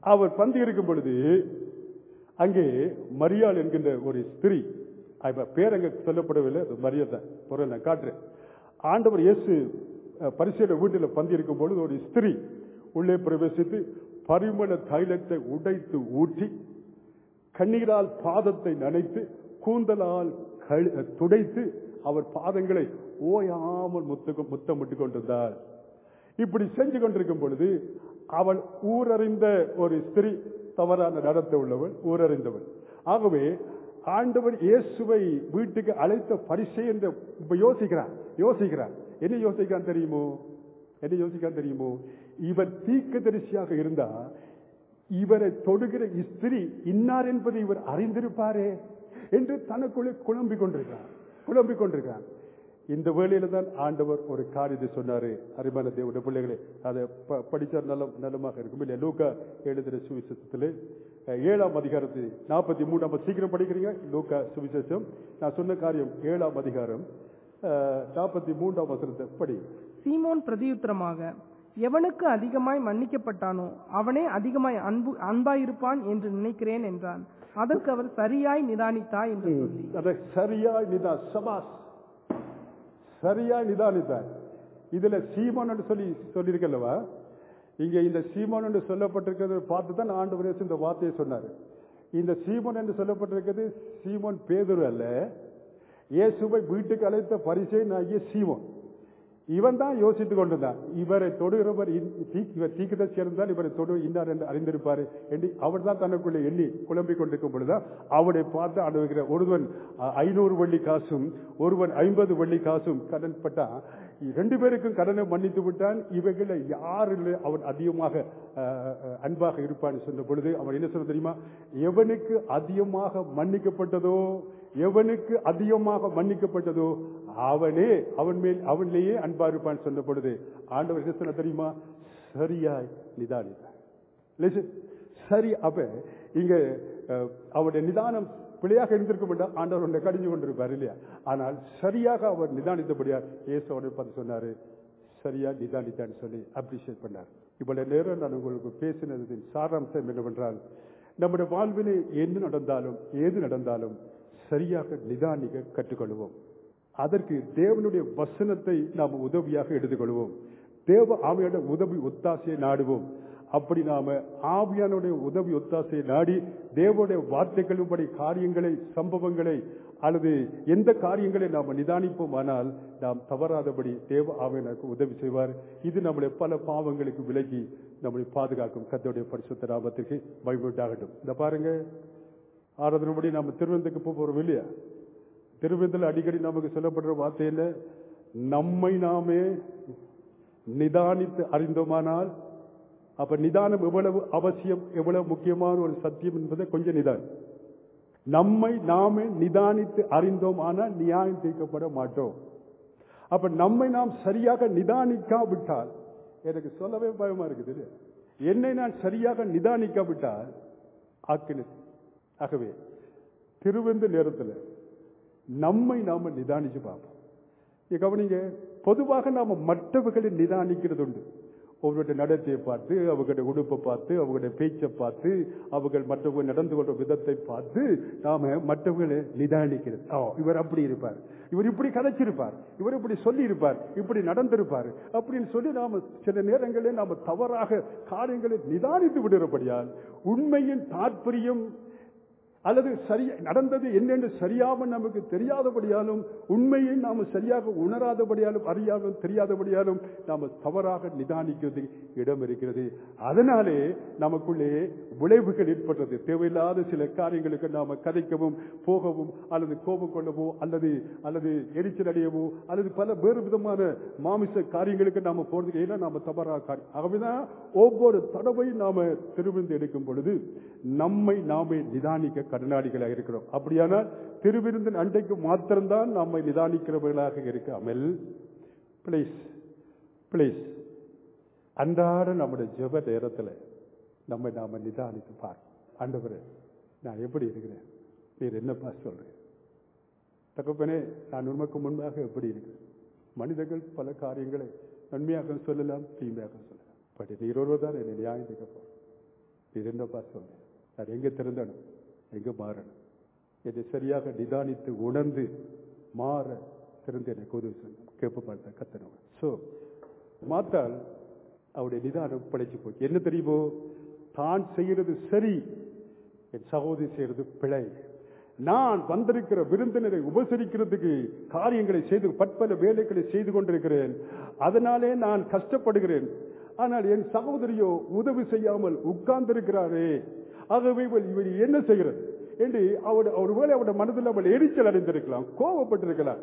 அவர் பந்தி இருக்கும் பொழுது அங்கே மரியாள் என்கின்ற ஒரு ஸ்திரீ, பேர் அங்க சொல்லப்படவில்லை, அது மரியாள் தான், பொருள் நான் காட்டுறேன். ஆண்டவர் இயேசு பரிசேயர் வீட்டில் பந்தி இருக்கும் பொழுது ஒரு ஸ்திரீ உள்ளே பிரவேசித்து பரிமள தைலத்தை உடைத்து ஊற்றி கண்ணீரால் பாதத்தை நனைத்து கூந்தலால் துடைத்து அவர் பாதங்களை ஓயாமல் முத்து முத்தமிட்டுக் கொண்டிருந்தார். இப்படி செஞ்சு கொண்டிருக்கும் பொழுது அவள் ஊரறிந்த ஒரு ஸ்திரீ, தவறான நடத்த உள்ளவள், ஊரறிந்தவள். ஆகவே ஆண்டவர் இயேசுவை வீட்டுக்கு அழைத்த பரிசேயர் என்று இப்ப யோசிக்கிறான் யோசிக்கிறான் என்ன யோசிக்கான் தெரியுமோ என்ன யோசிக்கான் தெரியுமோ இவர் தீர்க்கதரிசியாக இருந்தா இவரை தொடுகிற ஸ்திரீ இன்னார் என்பதை இவர் அறிந்திருப்பாரே என்று தனக்குள்ளே குழம்பிக் கொண்டிருக்கிறார் குழம்பிக் கொண்டிருக்கிறார் இந்த வேளையில தான் ஆண்டவர் ஒரு காரியத்தை சொன்னாரு. அருமையான தேவனுடைய பிள்ளைகளே, அதை படிச்சார் நல்ல நல்லமாக இருக்கும் இல்லையா? லூக்கா எழுதுகிற சுவிசேஷத்திலே ஏழாம் அதிகாரத்தில் நாற்பத்தி மூணு நம்ம சீக்கிரம் படிக்கிறீங்க. லூக்கா சுவிசேஷம் நான் சொன்ன காரியம் ஏழாம் அதிகாரம் நாற்பத்தி மூன்றாம் வசனத்தை படி. சீமோன் பிரதியுத்தரமாக, எவனுக்கு அதிகமாய் மன்னிக்கப்பட்டானோ அவனே அதிகமாய் அன்பு அன்பாயிருப்பான் என்று நினைக்கிறேன் என்றான். அதற்கு அவர் சரியாய் நிதானித்தா என்று சொல்லி, அதை சரியாய் நிதா சபாஸ் சரியா நிதானித்தார். இதுல சீமோன் என்று சொல்லி சொல்லியிருக்கல்லவா, இங்க இந்த சீமோன் என்று சொல்லப்பட்டிருக்கிறது பார்த்து தான் ஆண்டவர் இயேசு இந்த வார்த்தையை சொன்னார். இந்த சீமோன் என்று சொல்லப்பட்டிருக்கிறது சீமோன் பேதுரு அல்ல, இயேசுவை வீட்டுக்கு அழைத்த பரிசேயன் ஆகிய சீமோன். இவன் தான் யோசித்துக் கொண்டிருந்தான், இவரை தொடுகிறவர் தீர்க்கதரிசி இருந்தால் இவரை தொடு இன்னார் என்று அறிந்திருப்பாரு என்று அவர் தான் தனக்குள்ளே எண்ணி குழம்பிக் கொண்டிருக்கும் பொழுதுதான் அவரை பார்த்து அனுபவிக்கிற ஒருவன் ஐநூறு வெள்ளி காசும் ஒருவன் ஐம்பது வெள்ளி காசும் கடன் பட்டா, ரெண்டு பேருக்கும் கடனை மன்னித்து விட்டான். இவைகளை யாரில் அவன் அதிகமாக அன்பாக இருப்பான்னு சொன்ன பொழுது அவன் என்ன சொல்ல தெரியுமா? எவனுக்கு அதிகமாக மன்னிக்கப்பட்டதோ எவனுக்கு அதிகமாக மன்னிக்கப்பட்டதோ அவனே அவன் மேல் அவனிலேயே அன்பா இருப்பான்னு சொன்ன பொழுது ஆண்டவர் என்ன சொன்ன தெரியுமா? சரியாய் நிதானித்தார். சரி, அப்ப இங்க அவருடைய நிதானம் பிழையாக இருந்திருக்க மாட்டார், ஆண்டவர் ஒன்றை கடிஞ்சு கொண்டிருப்பார் இல்லையா? ஆனால் சரியாக அவர் நிதானித்தபடியார் இயேசு அவரை பார்த்து சொன்னாரு, சரியா நிதானித்தான்னு சொல்லி அப்ரிஷியேட் பண்ணார். இவ்வளவு நேரம் நான் உங்களுக்கு பேசினதின் சாராம்சம் என்னவென்றால், நம்முடைய வாழ்வில் என்ன நடந்தாலும் ஏது நடந்தாலும் சரியாக நிதானிக்க கற்றுக்கொள்வோம். அதற்கு தேவனுடைய வசனத்தை நாம் உதவியாக எடுத்துக்கொள்வோம். தேவ ஆவியான உதவி ஒத்தாசையை நாடுவோம். அப்படி நாம ஆவியானுடைய உதவி ஒத்தாசையை நாடி தேவனுடைய வார்த்தைகளின்படி காரியங்களை சம்பவங்களை அல்லது எந்த காரியங்களை நாம் நிதானிப்போம், ஆனால் நாம் தவறாதபடி தேவ ஆவியானுக்கு உதவி செய்வார். இது நம்முடைய பல பாவங்களுக்கு விலகி நம்மளை பாதுகாக்கும். கர்த்தருடைய பரிசுத்த நாமத்திற்கு மகிமை உண்டாகட்டும். இந்த பாருங்க, ஆராதனைப்படி நாம திருவனந்தத்துக்கு போறோம் இல்லையா? திருவனந்தத்தில் அடிக்கடி நமக்கு சொல்லப்படுற வார்த்தை என்ன? நம்மை நாமே நிதானித்து அறிந்தோமானால், அப்ப நிதானம் எவ்வளவு அவசியம், எவ்வளவு முக்கியமான ஒரு சத்தியம் என்பதை கொஞ்சம் நிதானம். நம்மை நாமே நிதானித்து அறிந்தோமானால் நியாயம் தீர்க்கப்பட மாட்டோம். அப்ப நம்மை நாம் சரியாக நிதானிக்காவிட்டால், எனக்கு சொல்லவே பயமா இருக்குது, என்னை நான் சரியாக நிதானிக்காவிட்டால் ஆக்கினது. ஆகவே திருவெந்த நேரத்தில் நம்மை நாம நிதானிச்சு பார்ப்போம். கவனிங்க, பொதுவாக நாம மற்றவர்களை நிதானிக்கிறது உண்டு. அவர்களுடைய நடத்தையை பார்த்து, அவர்களுடைய உடுப்பை பார்த்து, அவர்களுடைய பேச்சை பார்த்து, அவர்கள் மற்றவர்கள் நடந்து கொண்ட விதத்தை பார்த்து நாம மற்றவர்களை நிதானிக்கிறது. ஓ, இவர் அப்படி இருப்பார், இவர் இப்படி கதைச்சிருப்பார், இவர் இப்படி சொல்லி இருப்பார், இப்படி நடந்திருப்பார் அப்படின்னு சொல்லி நாம சில நேரங்களில் நாம தவறாக காரியங்களை நிதானித்து விடுறபடியால் உண்மையின் தாற்பயம் அல்லது சரி நடந்தது என்னென்று சரியாக நமக்கு தெரியாதபடியாலும், உண்மையை நாம சரியாக உணராதபடியாலும், அறியாமல் தெரியாதபடியாலும் நாம தவறாக நிதானிக்கிறது இடம் இருக்கிறது. அதனாலே நமக்குள்ளே விளைவுகள் ஏற்பட்டது. தேவையில்லாத சில காரியங்களுக்கு நாம கதைக்கவும் போகவும் அல்லது கோபம் கொள்ளவோ அல்லது அல்லது எரிச்சல் அடையவோ அல்லது பல வேறு விதமான மாமிச காரியங்களுக்கு நாம போறதுக்கு ஏன்னா நாம தவறாக காரியம். ஆகவேதான் ஒவ்வொரு தடவையும் நாம திருவிருந்து எடுக்கும் பொழுது நம்மை நாமே நிதானிக்க கடனாளிகளாக இருக்கிறோம். அப்படியானால் திருவிருந்தின் அண்டைக்கு மாத்திரம்தான் நம்மை நிதானிக்கிறவர்களாக இருக்காமல், பிளீஸ் பிளீஸ் அன்றாட நம்முடைய ஜெப நேரத்தில் நம்மை நாம நிதானித்து பார். ஆண்டவரே, நான் எப்படி இருக்கிறேன், நீர் என்னப்பா சொல்றேன், தகப்பனே நான் உண்மைக்கு முன்பாக எப்படி இருக்கிறேன். மனிதர்கள் பல காரியங்களை நன்மையாக சொல்லலாம், தீமையாக சொல்லலாம். பட் நீர் ஒருவர் தான் என்னை நியாயம் தீர்க்க போறோம். இது என்னப்பா சொல்லு, நான் எங்க திறந்தணும், எங்க மாறணும், என்னை சரியாக நிதானித்து உணர்ந்து மாற திறந்து எனக்கு உதவி சொன்ன கேட்ப பார்த்த கத்தனவன். ஸோ மாத்தால் அவருடைய நிதானம் படைச்சு போச்சு. என்ன தெரியுமோ, தான் செய்கிறது சரி, என் சகோதரி செய்கிறது பிழை. நான் வந்திருக்கிற விருந்தினரை உபசரிக்கிறதுக்கு காரியங்களை செய்து பற்பல வேலைகளை செய்து கொண்டிருக்கிறேன், அதனாலே நான் கஷ்டப்படுகிறேன். ஆனால் என் சகோதரியோ உதவி செய்யாமல் உட்கார்ந்திருக்கிறாரே, ஆகவே இவர் என்ன செய்கிறது என்று அவர் ஒருவேளை அவருடைய மனதில் அவள் எரிச்சல் அடைந்திருக்கலாம், கோபப்பட்டிருக்கலாம்,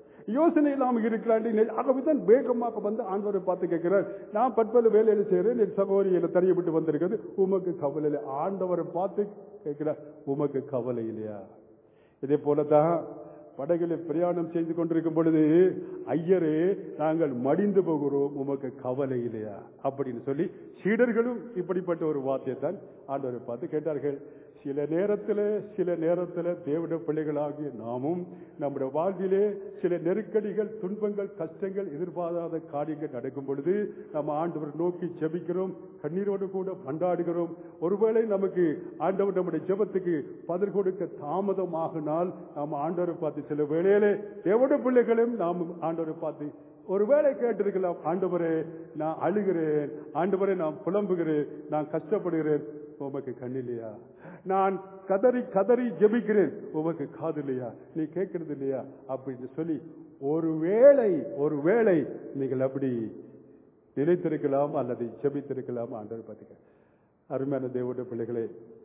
யோசனை இல்லாமல் இருக்கிறான். ஆகவேதான் வேகமாக வந்து ஆண்டவரை பார்த்து கேட்கிறார், நான் பற்பல வேலையில செய்கிறேன், என் சகோதரியில தறியப்பட்டு வந்திருக்கிறது, உமக்கு கவலை இல்லை. ஆண்டவரை பார்த்து கேட்கிறார், உமக்கு கவலை இல்லையா? இதே போலதான் படகுல பிரயாணம் செய்து கொண்டிருக்கும் பொழுது, ஐயரே நாங்கள் மடிந்து போகிறோம், உமக்கு கவலை இல்லையா அப்படின்னு சொல்லி சீடர்களும் இப்படிப்பட்ட ஒரு வார்த்தையைத்தான் ஆண்டவரை பார்த்து கேட்டார்கள். சில நேரத்தில் சில நேரத்தில் தேவனுடைய பிள்ளைகளாகிய நாமும் நம்முடைய வாழ்விலே சில நெருக்கடிகள், துன்பங்கள், கஷ்டங்கள், எதிர்பாராத காரியங்கள் நடக்கும் பொழுது நம்ம ஆண்டவர் நோக்கி ஜெபிக்கிறோம், கண்ணீரோடு கூட மன்றாடுகிறோம். ஒருவேளை நமக்கு ஆண்டவர் நம்முடைய ஜெபத்துக்கு பதில் கொடுக்க தாமதமாகினால் நாம் ஆண்டவரை பார்த்து சில வேளையிலே தேவனுடைய பிள்ளைகளும் நாம் ஆண்டவரை பார்த்து ஒருவேளை கேட்டிருக்கலாம், ஆண்டவரே நான் அழுகிறேன், ஆண்டவரே நான் புலம்புகிறேன், நான் கஷ்டப்படுகிறேன், உமக்கு கண்ணில்லையா? நான் கதறி கதறி ஜெபிக்கிறேன், உமக்கு காது இல்லையா? நீ கேட்கறது இல்லையா அப்படின்னு சொல்லி ஒருவேளை ஒருவேளை நீங்கள் அப்படி நினைத்திருக்கலாம் அல்லது ஜெபித்திருக்கலாம். ஆண்டவர் பார்த்துக்க, அருமையான தேவனுடைய பிள்ளைகளே,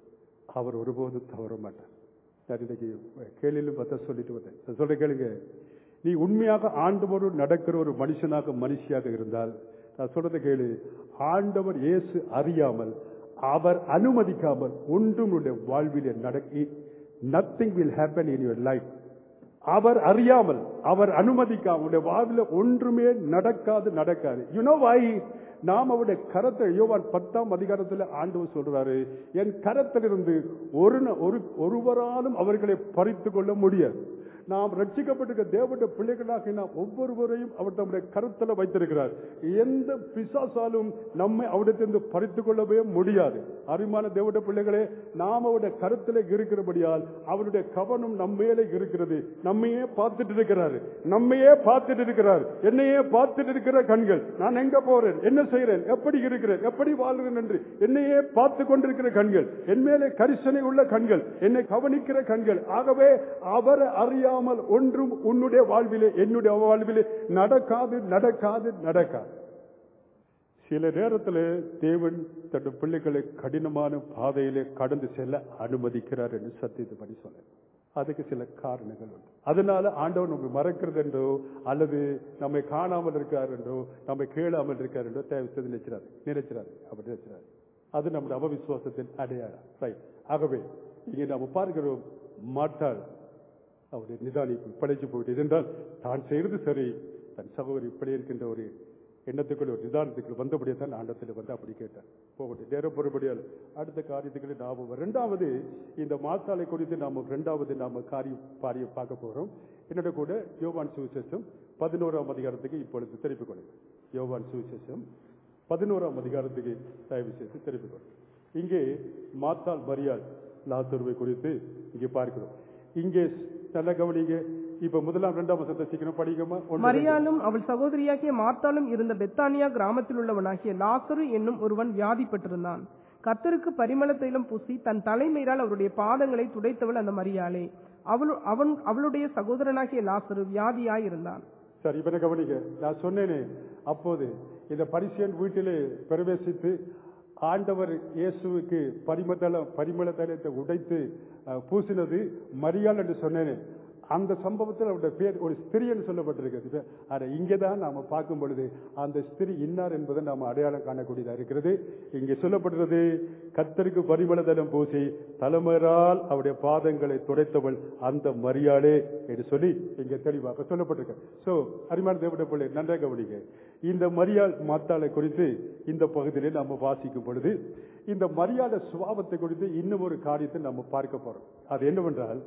அவர் ஒருபோதும் தவற மாட்டார். நான் இன்னைக்கு கேள்வியிலும் பார்த்தா சொல்லிட்டு வந்தேன். சொல்ற கேளுங்க, நீ உண்மையாக ஆண்டவர் நடக்கிற ஒரு மனுஷனாக மனுஷியாக இருந்தால், நான் சொல்றதை கேளு, ஆண்டவர் இயேசு அறியாமல், அவர் அனுமதிக்காமல் ஒன்றும் வாழ்வில் நடக்கி nothing will happen in your life. அவர் அறியாமல், அவர் அனுமதிக்காமல் வாழ்வில் ஒன்றுமே நடக்காது நடக்காது. You know why? நாம் அவருடைய கரத்தை, யோவான் பத்தாம் அதிகாரத்தில் ஆண்டவர் சொல்றாரு, என் கரத்திலிருந்து ஒரு ஒருவராலும் அவர்களை பறித்து கொள்ள முடியாது. நாம் ரட்சிக்கப்பட்டிருக்க தேவனுடைய பிள்ளைகளாக நாம் ஒவ்வொருவரையும் அவர் தம்முடைய கருத்தில் வைத்திருக்கிறார். எந்த பிசாசாலும் நம்மை அவரிடத்திலிருந்து பறித்துக் கொள்ளவே முடியாது. அருமையான தேவனுடைய பிள்ளைகளே, நாம் அவருடைய கருத்தில் இருக்கிறபடியால் அவருடைய கவனம் நம்மேலே இருக்கிறது. நம்மையே பார்த்துட்டு இருக்கிறாரு, நம்மையே பார்த்துட்டு இருக்கிறார், என்னையே பார்த்துட்டு இருக்கிற கண்கள், நான் எங்க போறேன், என்ன செய்கிறேன், எப்படி இருக்கிறேன், எப்படி வாழ்கிறேன் என்று என்னையே பார்த்து கொண்டிருக்கிற கண்கள், என் மேலே கரிசனை உள்ள கண்கள், என்னை கவனிக்கிற கண்கள். ஆகவே அவரை அறியா ஒன்றும் உன்னுடைய வாழ்விலே என்னுடைய வாழ்விலே நடக்காது நடக்காது நடக்காது. சில நேரத்தில் தேவன் தன் பிள்ளைகளை கடினமான பாதையிலே கடந்து செல்ல அனுமதிக்கிறார் என்று சத்தியத்தை படி சொல்ல. அதுக்கு சில காரணங்கள் உண்டு. அதனால ஆண்டவர் நம்மை மறக்கிறது என்றோ அல்லது நம்மை காணாமல் இருக்கார் என்றோ நம்மை கேளாமல் இருக்கார் என்றோ தேவை நினைச்சாரு நினைச்சாரு அப்படி நினைச்சாரு. அது நம்முடைய அவவிசுவாசத்தின் அடையாளம். ரைட். ஆகவே இங்கே நாம் பார்க்கிறோம், மாட்டாள் அவருடைய நிதானிப்பு படைச்சு போயிட்டு என்றால் தான் செய்வது சரி, தன் சகோதரி இப்படி இருக்கின்ற ஒரு எண்ணத்துக்குள் ஒரு நிதானத்துக்குள் வந்தபடியே தான் ஆண்டத்தில் வந்து அப்படி கேட்டார். போகட்டும், நேரம் பொறுபடியால் அடுத்த காரியத்துக்குள்ளே நாம் ரெண்டாவது இந்த மாத்தாளை குறித்து நாம் ரெண்டாவது நாம காரியம் பாரிய பார்க்க போறோம். என்னோட கூட யோவான் சுவிசேஷம் பதினோராம் அதிகாரத்துக்கு இப்பொழுது திருப்பிக் கொள்ளுங்க. யோவான் சுவிசேஷம் பதினோராம் அதிகாரத்துக்கு தயவு செய்து திருப்பிக் கொள்ளுங்க. இங்கே மாத்தாள் மரியாள் லாசருவை குறித்து இங்கே பார்க்கிறோம். இங்கே நல்ல கவனிங்க. இப்ப முதலாம் இரண்டாம் வசனத்தை சீக்கிரம் படிக்கமா. மரியாளும் அவள் சகோதரியாகிய மார்த்தாளும் இருந்த பெத்தானியா கிராமத்தில் உள்ளவனாகிய லாசரு என்னும் ஒருவன் வியாதிப்பட்டிருந்தான். கர்த்தருக்கு பரிமள தைலம் பூசி தன் தலைமையினால் அவருடைய பாதங்களை துடைத்தவள் அந்த மரியாளே. அவள் அவன் அவளுடைய சகோதரனாகிய லாசரு வியாதியாய் இருந்தான். சரி, இப்ப கவனிங்க. நான் சொன்னேனே, அப்போது இந்த பரிசேயன் வீட்டிலே பிரவேசித்து ஆண்டவர் இயேசுவுக்கு பரிமள பரிமள தைலத்தை உடைத்து பூசினது மரியாள் என்று சொன்னேனே. அந்த சம்பவத்தில் அவருடைய பேர் ஒரு ஸ்திரீ என்று சொல்லப்பட்டிருக்கிறது. அதை இங்கேதான் நாம பார்க்கும் பொழுது அந்த ஸ்திரீ இன்னார் என்பதை நாம் அடையாளம் காணக்கூடியதாக இருக்கிறது. இங்கே சொல்லப்படுறது, கர்த்தருக்கு பரிமள தைலம் பூசி தலைமையால் அவருடைய பாதங்களை துடைத்தவள் அந்த மரியாளே என்று சொல்லி இங்கே தெளிவாக சொல்லப்பட்டிருக்க. சோ அருமையான தேவனுடைய பிள்ளை, நன்றாக கவனிங்க. இந்த மரியாள் மாத்தாளை குறித்து இந்த பகுதியிலே நாம் வாசிக்கும் பொழுது இந்த மரியாதை சுபாவத்தை குறித்து இன்னும் ஒரு காரியத்தை நம்ம பார்க்க போறோம். அது என்னவென்றால்,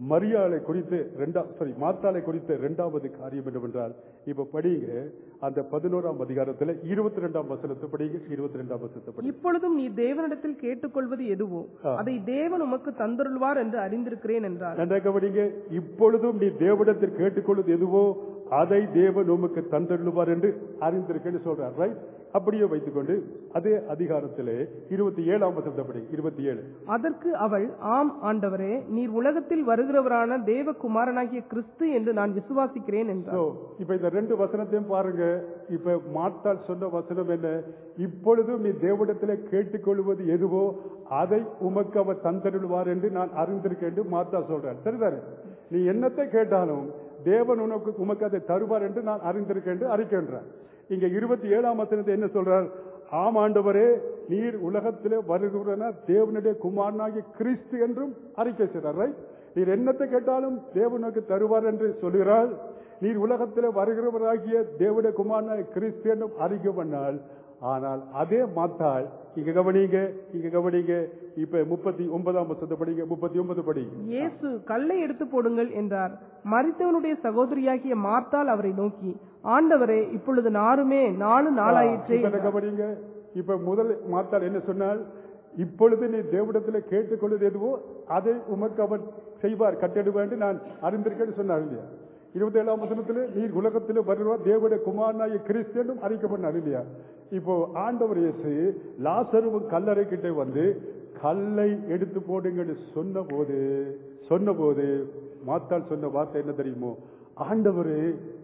மரியாளை குறித்து இரண்டாம் சாரி மாத்தாளை குறித்த இரண்டாவது காரியம் என்னவென்றால், இப்ப படிங்க அந்த பதினோராம் அதிகாரத்துல இருபத்தி ரெண்டாம் வசனத்தை படிங்க. இருபத்தி ரெண்டாம் வசனத்தை படிங்க. இப்பொழுதும் நீ தேவனிடத்தில் கேட்டுக்கொள்வது எதுவோ அதை தேவன் உமக்கு தந்தருள்வார் என்று அறிந்திருக்கிறேன் என்றார். நன்றாக படிங்க. இப்பொழுதும் நீ தேவனிடத்தில் கேட்டுக்கொள்வது எதுவோ அதை தேவன் உமக்கு தந்தருள்வார் என்று அறிந்திருக்கேன்னு சொல்றார். ரைட்? அப்படியே வைத்துக்கொண்டு அதே அதிகாரத்திலே இருபத்தி ஏழாம் வசனத்தை படிங்க. இருபத்தி ஏழு. அதற்கு அவள், ஆம் ஆண்டவரே, நீர் உலகத்தில் வருகிறவரான தேவகுமாரனாகிய கிறிஸ்து என்று நான் விசுவாசிக்கிறேன் என்றார். இப்ப இந்த ரெண்டு வசனத்தையும் பாருங்க. இப்ப மாத்தாள் சொன்ன வசனம் என்ன? இப்பொழுதும் நீ தேவனிடத்திலே கேட்டுக்கொள்வது எதுவோ அதை உமக்கு அவர் தந்தருள்வார் என்று நான் அறிந்திருக்கேன் என்று மாத்தாள் சொல்றார். சரிதானே? நீ என்னத்தை கேட்டாலும் தேவன் உனக்கு உமக்கு அதை தருவார் என்று நான் அறிந்திருக்கேன் என்று அறிக்கின்றார். இங்க இருபத்தி ஏழாம் வசனத்தை என்ன சொல்றார்? ஆம் ஆண்டவரே, நீர் உலகத்திலே வருகிறனா தேவனுடைய குமாரனாகிய கிறிஸ்து என்றும் அறிக்கை செய்கிறார். ரைட்? நீர் என்னத்தை கேட்டாலும் தேவனுக்கு தருவார் என்று சொல்கிறார். நீர் உலகத்திலே வருகிறவராகிய தேவனுடைய குமாரனாகிய கிறிஸ்து என்றும் அறிக்கை பண்ணால், ஆனால் அதே மாத்தாள் இங்க கவனிங்க, இங்க கவனிங்க. இப்ப முப்பத்தி ஒன்பதாம் வசனத்தை படிங்க. முப்பத்தி ஒன்பது படிங்க. இயேசு, கல்லை எடுத்து போடுங்கள் என்றார். மரித்தவனுடைய சகோதரியாகிய மார்த்தாள் அவரை நோக்கி, ஆண்டவரே, இப்பொழுது நாருமே நாலு நாளாயிற்றே. கவனிங்க. இப்ப முதல் மார்த்தாள் என்ன சொன்னால்? இப்பொழுது நீ தேவனிடத்தில் கேட்டுக்கொள்வது எதுவோ அதை உமக்கு அவர் செய்வார், கட்டிடுவார் நான் அறிந்திருக்கேன்னு சொன்னார் இல்லையா? இருபத்தி ஏழாம் வசனத்தில் நீர் உலகத்தில் வருவார் தேவனுடைய குமாரனாகிய கிறிஸ்து என்றும் அறிக்கை பண்ணார் இல்லையா? இப்போ ஆண்டவர் இயேசு லாசருவும் கல்லறை கிட்ட வந்து கல்லை எடுத்து போடுங்கன்னு சொன்ன போது சொன்ன போது மாத்தாள் சொன்ன வார்த்தை என்ன தெரியுமோ? ஆண்டவர்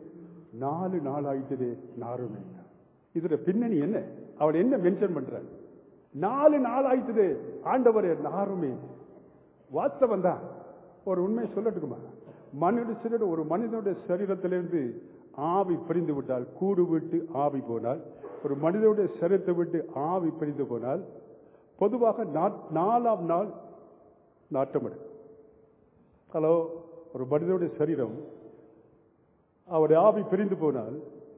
நாலு நாள் ஆயிட்டது நாருமே. இதுல பின்னணி என்ன? அவள் என்ன மென்ஷன் பண்ற? நாலு நாள் ஆயிட்டது ஆண்டவரே நாருமே. வாஸ்தவம் தான். ஒரு உண்மையை சொல்லட்டுக்குமா? மனுஷனோட ஒரு மனிதனுடைய சரீரத்திலிருந்து ஆவி பிரிந்து விட்டால், கூடு விட்டு ஆவி போனால், ஒரு மனிதனுடைய சரீரத்தை விட்டு ஆவி பிரிந்து போனால் பொதுவாக நாலாம் நாள் நாட்டம் எடுக்கும். ஹலோ, ஒரு மனிதனுடைய சரீரம் அவருடைய ஆவி பிரிந்து போனால்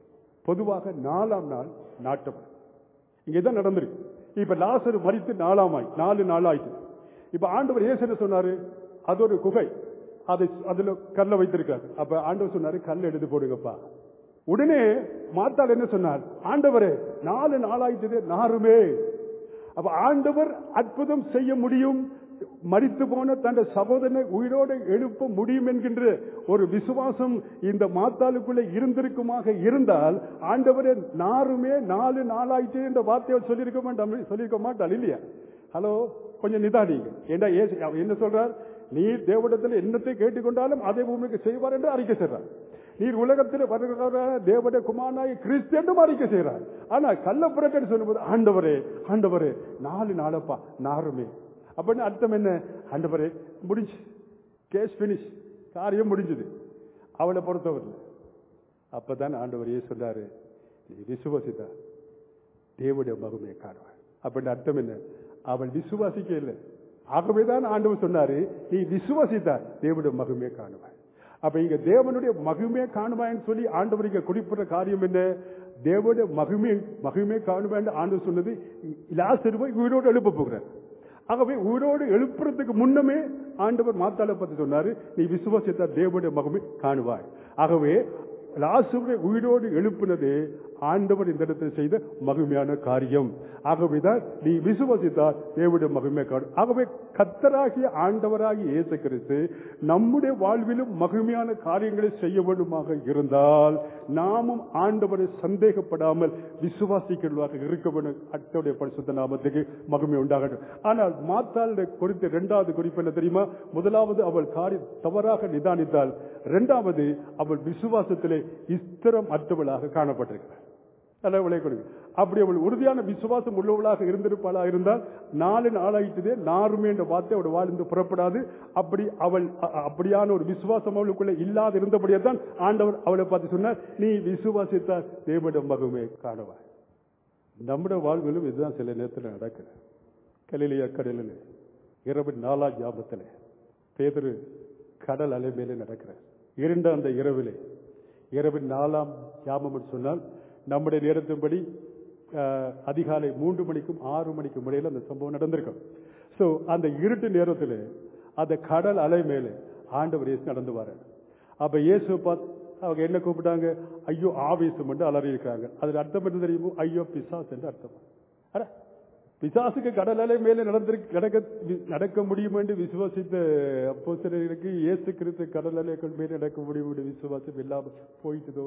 பொதுவாக நாலாம் நாள் நாட்டம். இங்கதான் நடந்திருக்கு. இப்ப லாசரு மரித்து நாலாம் ஆய் நாலு நாள் ஆயிட்டு. இப்ப ஆண்டவர் இயேசு சொன்னாரு, அது ஒரு குகை, அதை அதுல கல்ல வைத்திருக்காரு. அப்ப ஆண்டவர் சொன்னாரு, கல் எடுத்து போடுங்கப்பா. உடனே மாத்தாள் என்ன சொன்னார்? ஆண்டவரே, நாலு நாளாயிட்டது நாருமே. அப்ப ஆண்டவர் அற்புதம் செய்ய முடியும், மரித்து போன தன் சகோதரனை உயிரோடு எழுப்ப முடியும் என்கின்ற ஒரு விசுவாசம் இந்த மாத்தாளுக்குள்ளே இருந்திருக்குமாக இருந்தால், ஆண்டவரே நாருமே நாலு நாளாயிட்டு என்ற வார்த்தையை சொல்லியிருக்க மாட்டான் சொல்லியிருக்க மாட்டாள் இல்லையா? ஹலோ, கொஞ்சம் நிதானிங்க. ஏண்டா என்ன சொல்றார்? நீர் தேவனிடத்தில் என்னத்தை கேட்டுக்கொண்டாலும் அதை பூமிக்கு செய்வார் என்று அறிக்கை செய்றார். நீர் உலகத்தில் வருகிற தேவனுடைய குமாரனாகிய கிறிஸ்து என்றும் அறிக்கை செய்கிறார். ஆனா கள்ள புறக்கணி சொல்லும்போது ஆண்டவரே ஆண்டவரே நாலு நாளப்பா நாருமே. அப்படின்னு அர்த்தம் என்ன? ஆண்டவரே முடிஞ்சு, கேஸ் பினிஷ், காரியம் முடிஞ்சது அவளை பொறுத்தவரை. அப்பதான் ஆண்டவர் ஏன் சொன்னாரு, நீ விசுவாசித்தா தேவனுடைய மகிமையை காணுவார். அப்படின்னு அர்த்தம் என்ன? அவள் விசுவாசிக்க இல்லை, ஆகவேதான் ஆண்டவர் சொன்னாரு, நீ விசுவாசித்தா தேவனுடைய மகிமையை காணுவாய். அப்ப இங்க தேவனுடைய மகிமையை காணுவாய்ன்னு சொல்லி ஆண்டவர் இங்க குறிப்பிட்ட காரியம் என்ன? தேவனுடைய மகிமை மகிமையை காணுவாய் ஆண்டவர் சொன்னது லாசருவை உயிரோடு எழுப்ப போகிறார். ஆகவே உயிரோடு எழுப்புறதுக்கு முன்னமே ஆண்டவர் மாத்தாளை பத்தி சொன்னாரு, நீ விசுவாசித்தா தேவனுடைய மகிமை காணுவாய். ஆகவே லாசருவை உயிரோடு எழுப்பினது ஆண்டவர் இந்த இடத்தில் செய்த மகிமையான காரியம். ஆகவேதான் நீ விசுவாசித்தால் தேவனுடைய மகிமை காணும். ஆகவே கர்த்தராகிய ஆண்டவராகிய இயேசு கிறிஸ்து நம்முடைய வாழ்விலும் மகிமையான காரியங்களை செய்ய வேண்டுமாக இருந்தால் நாமும் ஆண்டவரை சந்தேகப்படாமல் விசுவாசிக்கிறவர்களாக இருக்க வேண்டும். அத்தோடைய பரிசுத்த நாமத்துக்கு மகிமை உண்டாகட்டும். ஆனால் மாத்தாளுடைய குறித்த இரண்டாவது குறிப்பு என்ன தெரியுமா? முதலாவது அவள் காரியம் தவறாக நிதானித்தாள். இரண்டாவது அவள் விசுவாசத்திலே ஸ்திரம் அற்றவளாக காணப்பட்டிருக்கிறார். அப்படி அவள் உறுதியான விசுவாசம் உள்ளவளாக இருந்திருப்பாளா இருந்தால் நாலு நாளாயிட்டதே நாருமே என்ற வார்த்தை அவள் வாழ்ந்து புறப்படாது. அப்படி அவள் அப்படியான ஒரு விசுவாசம் அவளுக்குள்ள இல்லாத இருந்தபடியே தான் ஆண்டவர் அவளை பார்த்து சொன்னார், நீ விசுவாசித்தால் தேவனுடைய மகிமையை காணுவாய். நம்முடைய வாழ்விலும் இதுதான் சில நேரத்தில் நடக்குது. கலிலியா கடலில் இரவு நாலாம் ஜாபத்தில் பேதுரு கடல் அலை மேலே நடக்கிறார். இரண்டாம் அந்த இரவிலே இரவின் நாலாம் ஜாபம் சொன்னால் நம்முடைய நேரத்தின்படி அதிகாலை மூன்று மணிக்கும் ஆறு மணிக்கும் இடையில அந்த சம்பவம் நடந்திருக்கும். சோ அந்த இருட்டு நேரத்தில் அந்த கடல் அலை மேலே ஆண்டவர் இயேசு நடந்து வர. அப்ப இயேசு பார்த்து அவங்க என்ன கூப்பிட்டாங்க? ஐயோ ஆவேசம் என்று அலறி இருக்காங்க. அதுல அர்த்தம் என்ன தெரியுமோ? ஐயோ பிசாசு என்று அர்த்தம். அட பிசாசுக்கு கடல் அலை மேலே நடந்திருக்கு நடக்க நடக்க முடியும் என்று விசுவாசித்த அப்போஸ்தலர்களுக்கு இயேசு கிறிஸ்து கடல் அலைகள் மேலே நடக்க முடியும் என்று விசுவாசம் இல்லாம போயிட்டுதோ?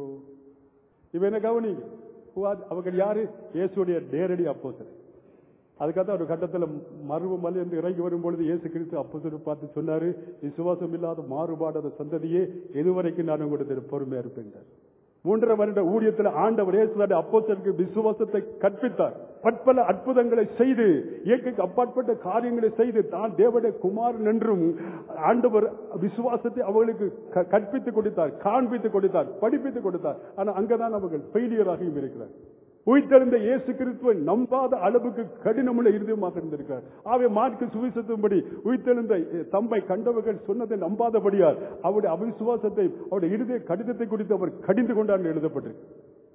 இவ என்ன கவனிங்க, அவங்க யாரு? இயேசுடைய நேரடி அப்போஸ்தலர். அதுக்காக ஒரு கட்டத்தில் மருவ மலை என்று இறங்கி வரும்பொழுது இயேசு கிறிஸ்து அப்போஸ்தலரை பார்த்து சொன்னாரு, விசுவாசம் இல்லாத மாறுபாடாத சந்ததியே எதுவரைக்கும் நான் உங்களுக்கு பொறுமையா இருப்பேன். மூன்றரை வருட ஊழியத்தில் ஆண்டவர் இயேசுடைய அப்போஸ்தலருக்கு விசுவாசத்தை கற்பித்தார். பற்பல அற்புதங்களை செய்து இயற்கைக்கு அப்பாற்பட்ட காரியங்களை செய்து தான் தேவனுடைய குமாரன் என்றும் ஆண்டவர் விசுவாசத்தை அவர்களுக்கு கற்பித்துக் கொடுத்தார், காண்பித்துக் கொடுத்தார், படிப்பித்துக் கொடுத்தார். ஆனா அங்கதான் அவர்கள் ஃபெயிலியராகவும் இருக்கிறார். உயிர்த்தெழுந்த இயேசு கிறிஸ்துவை நம்பாத அளவுக்கு கடினமுள்ள இருதயமாக இருந்திருக்கிறார். ஆகவே மார்க்கு சுவிசேஷத்தின்படி உயிர்த்தெழுந்த தம்மை கண்டவர்கள் சொன்னதை நம்பாதபடியால் அவருடைய அவிசுவாசத்தை, அவருடைய இருதய கடிதத்தை குறித்து அவர் கடிந்து கொண்டார் எழுதப்பட்டிருக்கு.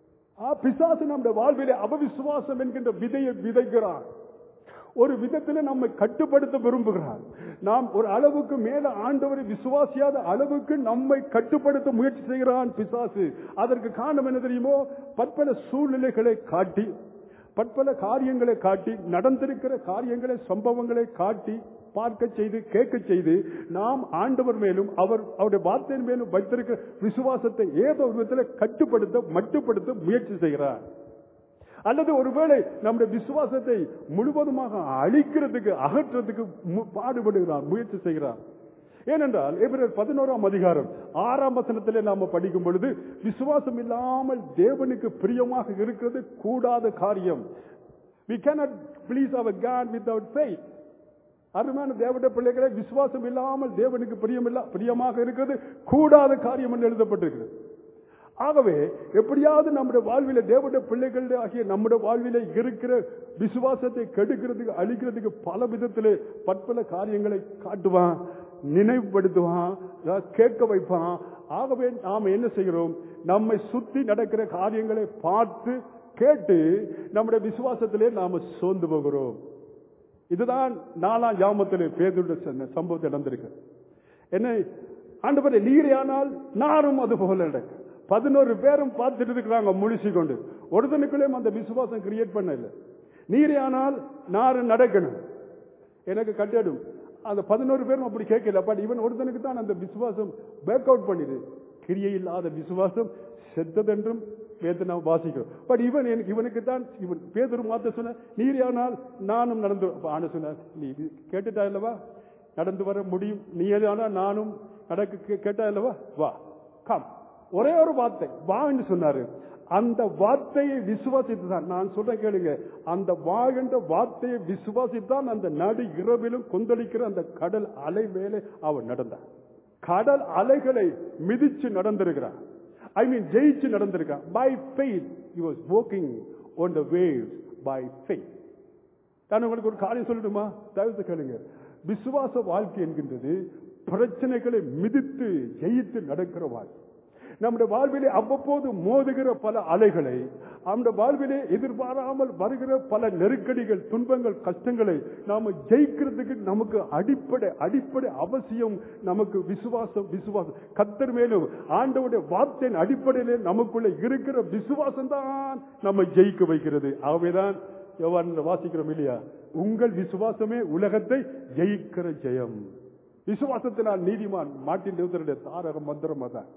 பிசாசு நம்முடைய வாழ்விலே அவிசுவாசம் என்கின்ற விதையை விதைக்கிறார். ஒரு விதத்தில் நம்மை கட்டுப்படுத்த விரும்புகிறார். நாம் ஒரு அளவுக்கு மேல ஆண்டவரை விசுவாசியாத அளவுக்கு நம்மை கட்டுப்படுத்த முயற்சி செய்கிறான் பிசாசு. அதற்கு காரணம் என்ன தெரியுமோ? பற்பல சூழ்நிலைகளை காட்டி, பற்பல காரியங்களை காட்டி, நடந்திருக்கிற காரியங்களை, சம்பவங்களை காட்டி பார்க்க செய்து, கேட்க செய்து, நாம் ஆண்டவர் மேலும் அவர் அவருடைய வார்த்தையின் மேலும் வைத்திருக்கிற விசுவாசத்தை ஏதோ ஒரு விதத்தில் கட்டுப்படுத்த, மட்டுப்படுத்த முயற்சி செய்கிறார். அல்லது ஒருவேளை நம்முடைய விசுவாசத்தை முழுவதுமாக அழிக்கிறதுக்கு, அகற்றதுக்கு பாடுபடுகிறார், முயற்சி செய்கிறார். ஏனென்றால் எபிரேயர் பதினோராம் அதிகாரம் ஆறாம் வசனத்திலே நாம படிக்கும் பொழுது, விசுவாசம் இல்லாமல் தேவனுக்கு பிரியமாக இருக்கிறது கூடாத காரியம். We cannot please our God without faith. அருமையான தேவனுடைய பிள்ளைகளை, விசுவாசம் இல்லாமல் தேவனுக்கு பிரியமில்ல பிரியமாக இருக்கிறது கூடாத காரியம் என்று எழுதப்பட்டிருக்கிறது. ஆகவே எப்படியாவது நம்முடைய வாழ்வில தேவனுடைய பிள்ளைகள் ஆகிய நம்முடைய வாழ்வில இருக்கிற விசுவாசத்தை கெடுக்கிறதுக்கு, அழிக்கிறதுக்கு பல விதத்திலே பற்பல காரியங்களை காட்டுவான், நினைவுபடுத்துவான், கேட்க வைப்பான். ஆகவே நாம் என்ன செய்கிறோம்? நம்மை சுத்தி நடக்கிற காரியங்களை பார்த்து கேட்டு நம்முடைய விசுவாசத்திலே நாம சோர்ந்து போகிறோம். இதுதான் நாலாம் யாமத்திலே பேதுருடைய சம்பவத்தை நடந்திருக்கு. என்ன ஆண்டவரே, நீரையானால் நானும் அது போல நடக்க. பதினோரு பேரும் பார்த்துட்டு இருக்கிறாங்க முழிச்சு கொண்டு. ஒருத்தனுக்குள்ளேயும் அந்த விசுவாசம் கிரியேட் பண்ண இல்லை. நீரையானால் நானும் நடக்கணும், எனக்கு கட்டிடும். அந்த பதினோரு பேரும் அப்படி கேட்கல. பட் இவன் ஒருத்தனுக்கு தான் அந்த விசுவாசம் பேக் அவுட் பண்ணிடு. கிரியை இல்லாத விசுவாசம் செத்ததென்றும் வேதனை வாசிக்கிறோம். பட் இவன் இவனுக்கு தான் இவன் பேதுரு மாத்த சொன்ன, நீரையானால் நானும் நடந்து. ஆன சொன்ன, நீ கேட்டுட்டா இல்லவா, நடந்து வர முடியும். நீ ஆனால் நானும் நடக்க கேட்டா இல்லவா, வா கம். ஒரே ஒரு வார்த்தை வா என்று சொன்னாரு. அந்த வார்த்தையை விசுவாசித்துதான், நான் சொல்றேன் கேளுங்க, அந்த வா என்ற வார்த்தையை விசுவாசித்தான் அந்த நடு இரவிலும் கொந்தளிக்கிற அந்த கடல் அலை மேலே அவன் நடந்தான். கடல் அலைகளை மிதிச்சு நடந்திருக்கிறான். ஐ மீன் ஜெயிச்சு நடந்திருக்கான். By faith he was walking on the waves by faith. நான் உங்களுக்கு ஒரு காரியம் சொல்லட்டுமா? தயவு கேளுங்க. விசுவாச வாழ்க்கை என்கின்றது பிரச்சனைகளை மிதித்து ஜெயித்து நடக்கிற வாழ்க்கை. நம்முடைய வாழ்விலே அவ்வப்போது மோதுகிற பல அலைகளை, நம்முடைய வாழ்விலே எதிர்பாராமல் வருகிற பல நெருக்கடிகள், துன்பங்கள், கஷ்டங்களை நாம ஜெயிக்கிறதுக்கு நமக்கு அடிப்படை அடிப்படை அவசியம் நமக்கு விசுவாசம். விசுவாசம் கர்த்தர் மேலும் ஆண்டவருடைய வார்த்தையின் அடிப்படையிலே நமக்குள்ள இருக்கிற விசுவாசம் தான் நம்ம ஜெயிக்க வைக்கிறது. ஆகவேதான் யோவான் வாசிக்கிறோம் இல்லையா, உங்கள் விசுவாசமே உலகத்தை ஜெயிக்கிற ஜெயம். விசுவாசத்தினால் நீதிமான். மார்ட்டின் லூதருடைய தாரக மந்திரம் அதான்.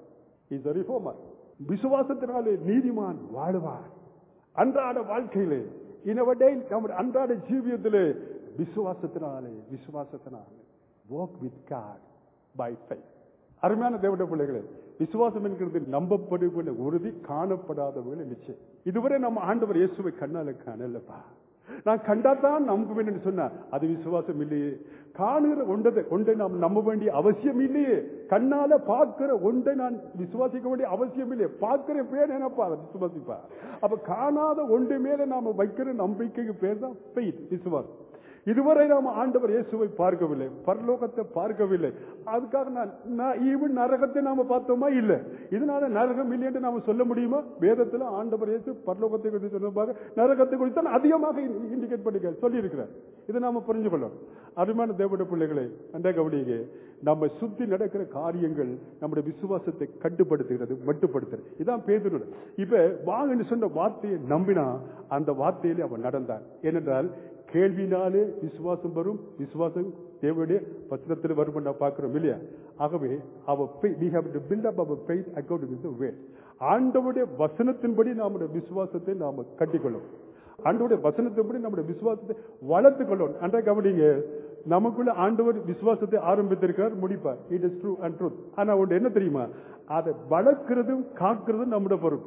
விசுவாசத்தினாலே நீதிமான் வாழ்வார். அன்றாட வாழ்க்கையிலே, நம்முடைய அன்றாட ஜீவியத்திலே விசுவாசத்தினாலே விசுவாசத்தினாலே walk with God by faith. அருமையான தேவனுடைய பிள்ளைகளே, விசுவாசம் என்கிறது நம்பப்படுகிற உறுதி, காணப்படாதவர்கள் நிச்சயம். இதுவரை நம்ம ஆண்டவர் இயேசுவை கண்ணால காணலப்பா, நான் கண்டாதான் நம்புவேன் என்று சொன்னா அது விசுவாசம் இல்லையே. காணுகிற ஒன்றை ஒன்றை நாம் நம்ப வேண்டிய அவசியம் இல்லையே. கண்ணால பார்க்கிற ஒன்றை நான் விசுவாசிக்க வேண்டிய அவசியம் இல்லையே. பார்க்கிற பேர் என்னப்பா, விசுவாசிப்பா. அப்ப காணாத ஒன்றை மேல நாம வைக்கிற நம்பிக்கைக்கு பேர் தான் ஃபெய்த், விசுவாசம். இதுவரை நாம் ஆண்டவர் இயேசுவை பார்க்கவில்லை, பரலோகத்தை பார்க்கவில்லை. அதுக்காக நான் ஈவன் நரகத்தை நாம பார்த்தோமா? இல்ல. இதனால நரகம் இல்லை என்று நாம சொல்ல முடியுமா? வேதத்துல ஆண்டவர் இயேசு பரலோகத்தை குறித்து சொன்னதாக நரகத்தை குறித்து அதிகமாக இண்டிகேட் பண்ணி சொல்லி இருக்கிறார். இதை நாம புரிஞ்சு கொள்ளணும். அருமையான தேவனுடைய பிள்ளைகளை, அண்டே கவனிங்க, நம்ம சுத்தி நடக்கிற காரியங்கள் நம்முடைய விசுவாசத்தை கட்டுப்படுத்துகிறது, மட்டுப்படுத்துறது. இதான் பேதுரு. இப்ப வாங்கன்னு சொன்ன வார்த்தையை நம்பினா அந்த வார்த்தையிலே அவன் நடந்தான். ஏனென்றால் கேள்வினாலே விசுவாசம் வரும், விசுவாசம் தேவனுடைய வசனத்தில் வரும் நான் பார்க்கிறோம் இல்லையா? ஆகவே our faith, we have to build up our faith according to the word. ஆண்டவருடைய வசனத்தின்படி நம்முடைய விசுவாசத்தை நாம கட்டிக்கொள்ளும். ஆண்டவருடைய வசனத்தின்படி நம்முடைய விசுவாசத்தை வளர்த்துக் கொள்ளும். அன்றைய கவனிங்க, நமக்குள்ள ஆண்டவர் விசுவாசத்தை ஆரம்பித்திருக்கார், முடிப்பார். It is true and truth. ஆனா ஒன்று என்ன தெரியுமா? அதை வளர்க்கிறதும் காக்கிறதும் நம்முடைய பொறுப்பு.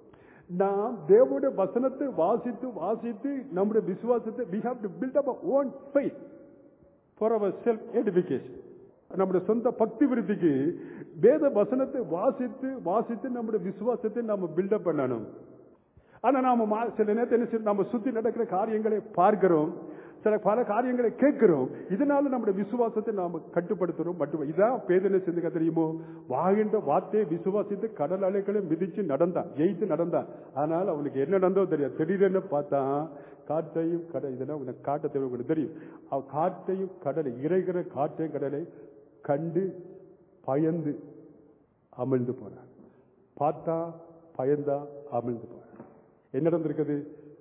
நாம் தேவனுடைய வசனத்தை வாசித்து வாசித்து நம்முடைய விசுவாசத்தை we have to build up our own faith for our self edification. நம்முடைய சொந்த பக்தி விருத்திக்கு வேத வசனத்தை வாசித்து வாசித்து நம்முடைய விசுவாசத்தை நாம பில்டப் பண்ணணும். ஆனா நாம சில நேரத்தில் நம்ம சுத்தி நடக்கிற காரியங்களை பார்க்கிறோம், சில பல காரியங்களை கேட்கிறோம். இதனால நம்முடைய விசுவாசத்தை நாம கட்டுப்படுத்துறோம். மட்டும் இதான் பேதனை செஞ்சுக்க தெரியுமோ? வாகின்ற வார்த்தையை விசுவாசித்து கடல் அலைகளை மிதிச்சு நடந்தான், ஜெயித்து நடந்தான். ஆனால் அவனுக்கு என்ன நடந்தோ தெரியாது. திடீரென்னு பார்த்தான் காற்றையும் கடல், இதெல்லாம் உனக்கு காட்ட தேவை உங்களுக்கு தெரியும். அவன் காற்றையும் கடலை, இறைகிற காற்றையும் கடலை கண்டு பயந்து அமிழ்ந்து போனான். பார்த்தா பயந்தா அமிழ்ந்து போனான். என்ன நடந்திருக்குது?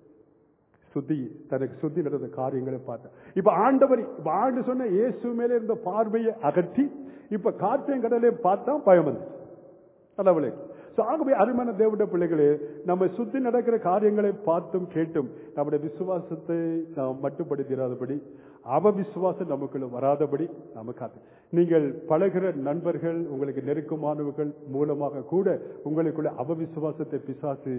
சுத்தி தனக்கு சுத்தி நடந்த காரியங்களை பார்த்த. இப்ப ஆண்டவர் ஆண்டு சொன்ன இயேசு மேல இருந்த பார்வையை அகற்றி இப்ப காற்றையும் கடலையும் பார்த்தா பயம் வந்து நல்லவளே. ஆகவே அருமையான தேவனுடைய பிள்ளைகளே, நம்ம சுத்தி நடக்கிற காரியங்களை பார்த்தும் கேட்டும் நம்முடைய விசுவாசத்தை நாம் மட்டுப்படுத்திடாதபடி, அவ விசுவாசம் நமக்குள்ள வராதபடி நாம காத்து. நீங்கள் பழகிற நண்பர்கள், உங்களுக்கு நெருக்கமானவர்கள் மூலமாக கூட உங்களுக்குள்ள அவ விசுவாசத்தை பிசாசு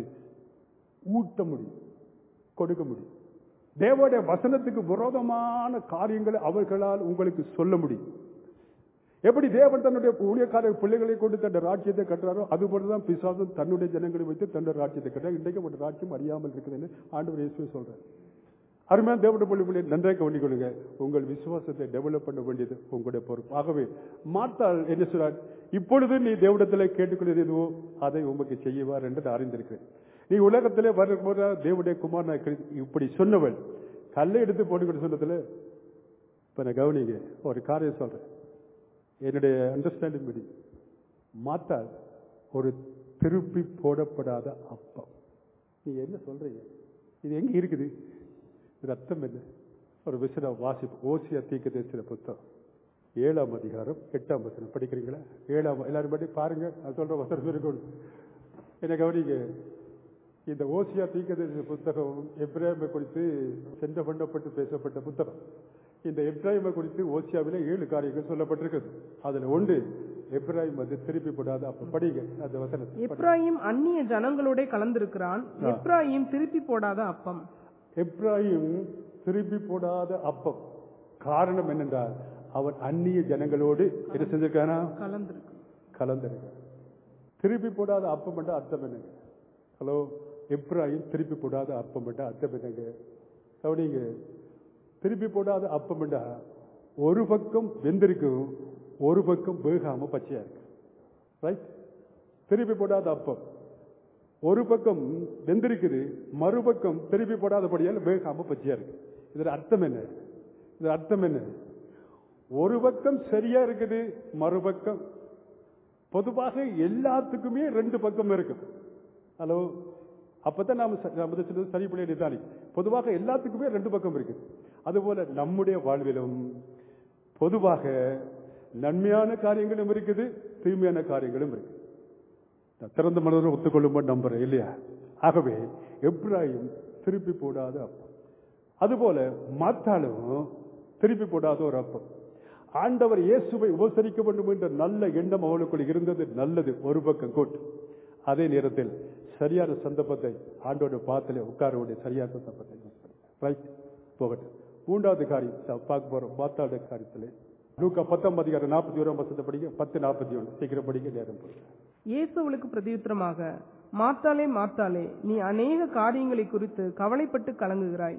ஊட்ட முடியும், கொடுக்க முடியும். தேவனுடைய வசனத்துக்கு விரோதமான காரியங்களை அவர்களால் உங்களுக்கு சொல்ல முடியும். எப்படி தேவன் தன்னுடைய ஊழியக்கார பிள்ளைகளை கொண்டு தன்னுடைய ராஜ்யத்தை கட்டுறாரோ அதுபோலதான் பிசாசும் தன்னுடைய ஜனங்களை வைத்து தன்னுடைய ராஜ்யத்தை கட்டுறாரு. இன்றைக்கு ஒரு ராஜ்யம் அறியாமல் இருக்குதுன்னு ஆண்டவர் இயேசு சொல்றாரு. அருமையான தேவனுடைய பிள்ளைகளை நன்றாக கவனிக் கொள்ளுங்க. உங்கள் விசுவாசத்தை டெவலப் பண்ண வேண்டியது உங்களுடைய பொறுப்பு. ஆகவே மாத்தாள் என்ன சொல்றார்? இப்பொழுது நீ தேவனிடத்திலே கேட்டுக்கொள்வது எதுவோ அதை உமக்கு செய்வார் என்று அறிந்திருக்கிறேன். நீ உலகத்திலே வரும்போது தேவனுடைய குமாரன் இப்படி சொன்னவள் கல்லை எடுத்து போட்டுக்கிட்டு சொன்னதுல இப்ப நான் கவனிங்க, ஒரு காரியம் சொல்றேன். என்னுடைய அண்டர்ஸ்டாண்டிங் படி மாத்தாள் ஒரு திருப்பி போடப்படாத அப்பம். நீ என்ன சொல்றீங்க? இது எங்க இருக்குது? இது அர்த்தம் என்ன? ஒரு விஷய வாசிப்பு. ஓசியா தீர்க்கதரிசி புத்தகம் ஏழாம் அதிகாரம் எட்டாம் வசனம் படிக்கிறீங்களா? ஏழாம் எல்லாரும் படி பாருங்க. அது சொல்ற வசனம் இருக்கணும். என்ன கவனிங்க, இந்த ஓசியா தீர்க்கதரிசி புத்தகம் எப்ராயிமை குறித்து சென்ற பண்ணப்பட்டு பேசப்பட்ட புத்தகம். இந்த எப்ராயிமை குறித்து ஓசியாவில ஏழு காரியங்கள் சொல்லப்பட்டிருக்கிறது. அதுல ஒன்று எப்ராயிம் வந்து திருப்பி போடாத அப்ப படிங்க அந்த வசனத்தை. எப்ராயிம் அந்நிய ஜனங்களோட கலந்திருக்கிறான், எப்ராயிம் திருப்பி போடாத அப்பம். எப்ராயிம் திருப்பி போடாத அப்பம். காரணம் என்னென்றால் அவன் அந்நிய ஜனங்களோடு என்ன செஞ்சிருக்கானா? கலந்திருக்கு கலந்திருக்க. திருப்பி போடாத அப்பம் என்ற அர்த்தம் என்னங்க? ஹலோ, எப்ராயிம் திருப்பி போடாத அப்பம் என்ற அர்த்தம் என்னங்க? கவனிங்க, திருப்பி போடாத அப்பம் என்றா ஒரு பக்கம் வெந்திருக்கும், ஒரு பக்கம் வேகாம பச்சையா இருக்கு. ரைட்? திருப்பி போடாத அப்பம் ஒரு பக்கம் வெந்திருக்குது, மறுபக்கம் திருப்பி போடாதபடியால் வேகாம பச்சையா இருக்கு. இதுல அர்த்தம் என்ன? இது அர்த்தம் என்ன? ஒரு பக்கம் சரியா இருக்குது, மறுபக்கம் பொதுவாக எல்லாத்துக்குமே ரெண்டு பக்கம் இருக்கு. ஹலோ, அப்பதான் நாம சரி பண்ணி பொதுவாக எல்லாத்துக்குமே ரெண்டு பக்கம் இருக்கு. அதுபோல நம்முடைய வாழ்விலும் பொதுவாக நன்மையான காரியங்களும் இருக்குது, தீமையான காரியங்களும் இருக்கு. திறந்த மனதை ஒத்துக்கொள்ளும் நம்புறேன் இல்லையா? ஆகவே எப்ராயிம் திருப்பி போடாத அப்பம், அதுபோல மாத்தாளும் திருப்பி போடாத ஒரு அப்பம். ஆண்டவர் இயேசுவை உபசரிக்க வேண்டும் என்ற நல்ல எண்ணம் அவளுக்குள் இருந்தது, நல்லது, ஒரு பக்கம் கூட்டு. அதே நேரத்தில் சரியான சந்தர்ப்பத்தை ஆண்டோட பாத்திலே உட்கார வேண்டிய சரியான சந்தர்ப்பத்தை போகட்டும். மூன்றாவது காரியம் பார்க்க போறோம். மாத்தாளுடைய காரியத்திலே லூக்கா பத்தாம் அதிகாரம் நாற்பத்தி ஓராம் வசனத்தை படிக்க, பத்து நாற்பத்தி ஒன்று சீக்கிரம் படிக்க நேரம் போடுங்க. இயேசுவுக்கு பிரதியுத்தரமாக, மாத்தாளே மாத்தாளே, நீ அநேக காரியங்களை குறித்து கவலைப்பட்டு கலங்குகிறாய்,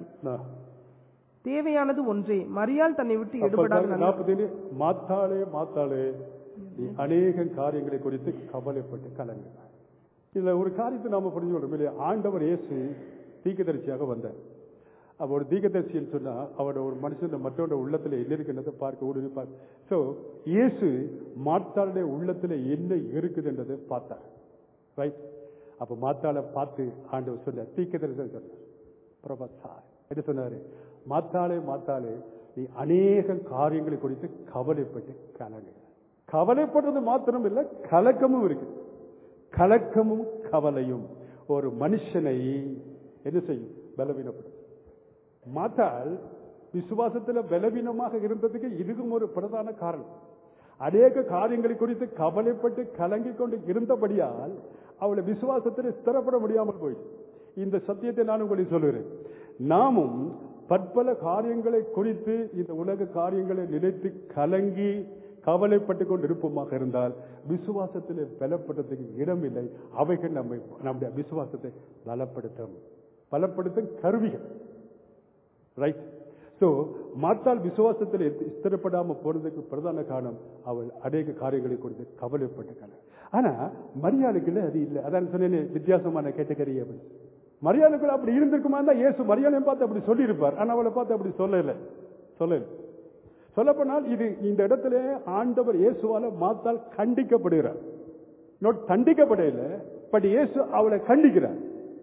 தேவையானது ஒன்றே, மரியாள் தன்னை விட்டு எடுபடாத. நாற்பத்தி மாத்தாளே மாத்தாளே, நீ அநேக காரியங்களை குறித்து கவலைப்பட்டு கலங்குகிறாய். இதுல ஒரு காரியத்தை நாம புரிஞ்சுக்கணும் இல்லையா? ஆண்டவர் இயேசு தீர்க்கதரிசியாக வந்தார். அவ ஒரு தீர்க்கதரிசின்னு சொன்னா அவட ஒரு மனுஷன் மற்றவருடைய உள்ளத்துல என்ன இருக்குன்றதை பார்க்க ஊடுருவி பார்க்க. சோ இயேசு மார்த்தாளுடைய உள்ளத்துல என்ன இருக்குதுன்றதை பார்த்தார். ரைட். அப்ப மார்த்தாளை பார்த்து ஆண்டவர் சொன்னார், தீர்க்கதரிசனம் சொன்னார், பிரபசா என்ன சொன்னாரு, மார்த்தாளே மார்த்தாளே நீ அநேக காரியங்களை குறித்து கவலைப்பட்டு கலங்க. கவலைப்படுறது மாத்திரம் இல்ல, கலக்கமும் இருக்கு. கலக்கமும் கவலையும் ஒரு மனுஷனை என்ன செய்யும்? பலவீனப்படும். மாத்தாள் விசுவாசத்துல பலவீனமாக இருந்ததுக்கு இதுவும் ஒரு பிரதான காரணம். அநேக காரியங்களை குறித்து கவலைப்பட்டு கலங்கி கொண்டு இருந்தபடியால் அவளை விசுவாசத்தில் ஸ்திரப்பட முடியாமல் போயிடுச்சு. இந்த சத்தியத்தை நான் உங்களுக்கு சொல்லுகிறேன். நாமும் பற்பல காரியங்களை குறித்து இந்த உலக காரியங்களை நினைத்து கலங்கி கவலைப்பட்டு கொண்டு இருப்போமாக இருந்தால் விசுவாசத்தில் பலப்படுறதுக்கு இடமில்லை. அவைகள் நம்மை நம்முடைய விசுவாசத்தை பலப்படுத்தும் பலப்படுத்தும் கருவிகள். ரைட். சோ மாத்தாள் விசுவாசத்தில் ஸ்திரப்படாம போனதுக்கு பிரதான காரணம் அவள் அநேக காரியங்களை குறித்து கவலைப்பட்டு. ஆனா மரியாளுக்குள்ள அது இல்லை. அதான் சொன்னேன், வித்தியாசமான கேட்டகரி. அப்படி மரியாளுக்குள்ள அப்படி இருந்திருக்குமா தான் இயேசு மரியாதையும் பார்த்து அப்படி சொல்லி இருப்பார். ஆனா அவளை பார்த்து அப்படி சொல்லல சொல்லல சொல்லப்போனால் இது இந்த இடத்துல ஆண்டவர் இயேசுவால மாத்தாள் கண்டிக்கப்படுகிறார். நோட் தண்டிக்கப்படல, பட் இயேசு அவளை கண்டிக்கிறார்.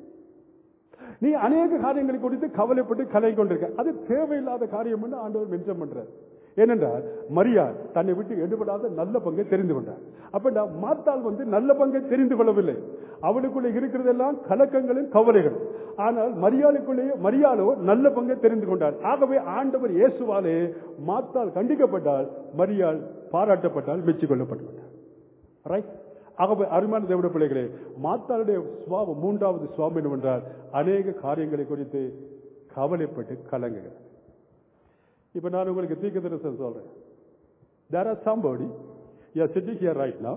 நீ அநேக காரியங்களை குறித்து கவலைப்பட்டு கலங்கி கொண்டிருக்க, அது தேவையில்லாத காரியம் என்று ஆண்டவர் மென்ஷன் பண்றார். ஏனென்றால் மரியாள் தன்னை விட்டு எடுபடாத நல்ல பங்கை தெரிந்து கொண்டார். அப்ப மாத்தாள் வந்து நல்ல பங்கை தெரிந்து கொள்ளவில்லை. அவளுக்குள்ள இருக்கிறதெல்லாம் கலக்கங்களும் கவலைகள். ஆனால் மரியாளுக்குள்ளேயே மரியாளோ நல்ல பங்கை தெரிந்து கொண்டார். ஆகவே ஆண்டவர் இயேசுவாலே மாத்தாள் கண்டிக்கப்பட்டால், மரியாள் பாராட்டப்பட்டால், மெச்சிக் கொள்ளப்பட்டு விட்டார். ரைட். ஆகவே அருமையான தேவனுடைய பிள்ளைகளே, மாத்தாளுடைய சுவாபம் மூன்றாவது சுவாபம் என்னவென்றால் அநேக காரியங்களை குறித்து கவலைப்பட்டு கலங்குகிறார். இப்ப நான் உங்களுக்கு தீர்க்கதரிசனம் சொல்றேன். There are somebody you are sitting here right now,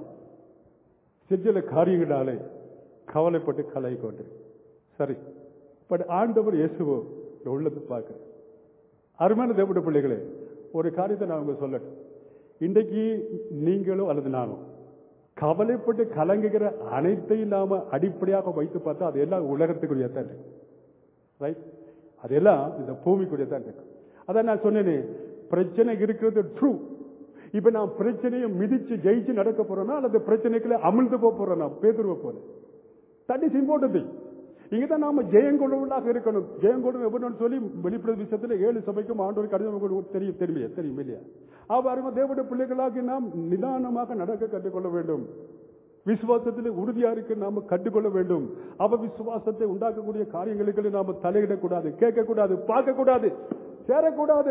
சில காரியங்களாலே கவலைப்பட்டு கலங்கி கொண்டு. சரி, பட் ஆண்டவர் இயேசுவோ உள்ளது பார்க்க. அருமையான தேவனுடைய பிள்ளைகளே, ஒரு காரியத்தை நான் உங்களுக்கு சொல்லட்டும். இன்றைக்கு நீங்களோ அல்லது நானோ கவலைப்பட்டு கலங்குகிற அனைத்தையும் நாம அடிப்படையாக வைத்து பார்த்தா அது எல்லாம் உலகத்துக்குரிய தான் இருக்கு. ரைட். அதெல்லாம் இந்த பூமிக்குரிய தான் இருக்கு. அதான் நான் சொன்னேனே, பிரச்சனை இருக்கிறது ட்ரூ. இப்ப நான் பிரச்சனையை மிதிச்சு ஜெயிச்சு நடக்க போறேன்னா அல்லது பிரச்சனைக்குள்ள அமிழ்ந்து போறேன்னா பேதுருவ போல. That is important. இங்கதான் நாம ஜெயங்கொள்ளவர்களாக இருக்கணும். ஜெயங்கொள்ள எப்படின்னு சொல்லி வெளிப்படை விஷயத்துல ஏழு சபைக்கும் ஆண்டோர் கடிதம் தெரியும் தெரியும் தெரியும் இல்லையா? அவ்வாறு தேவனுடைய பிள்ளைகளாகி நாம் நிதானமாக நடக்க கற்றுக்கொள்ள வேண்டும். விசுவாசத்தில் உறுதியா இருக்கு நாம கற்றுக்கொள்ள வேண்டும். அவ விசுவாசத்தை உண்டாக்கக்கூடிய காரியங்களுக்கு நாம தலையிடக்கூடாது, கேட்கக்கூடாது, பார்க்க கூடாது, சேரக்கூடாது.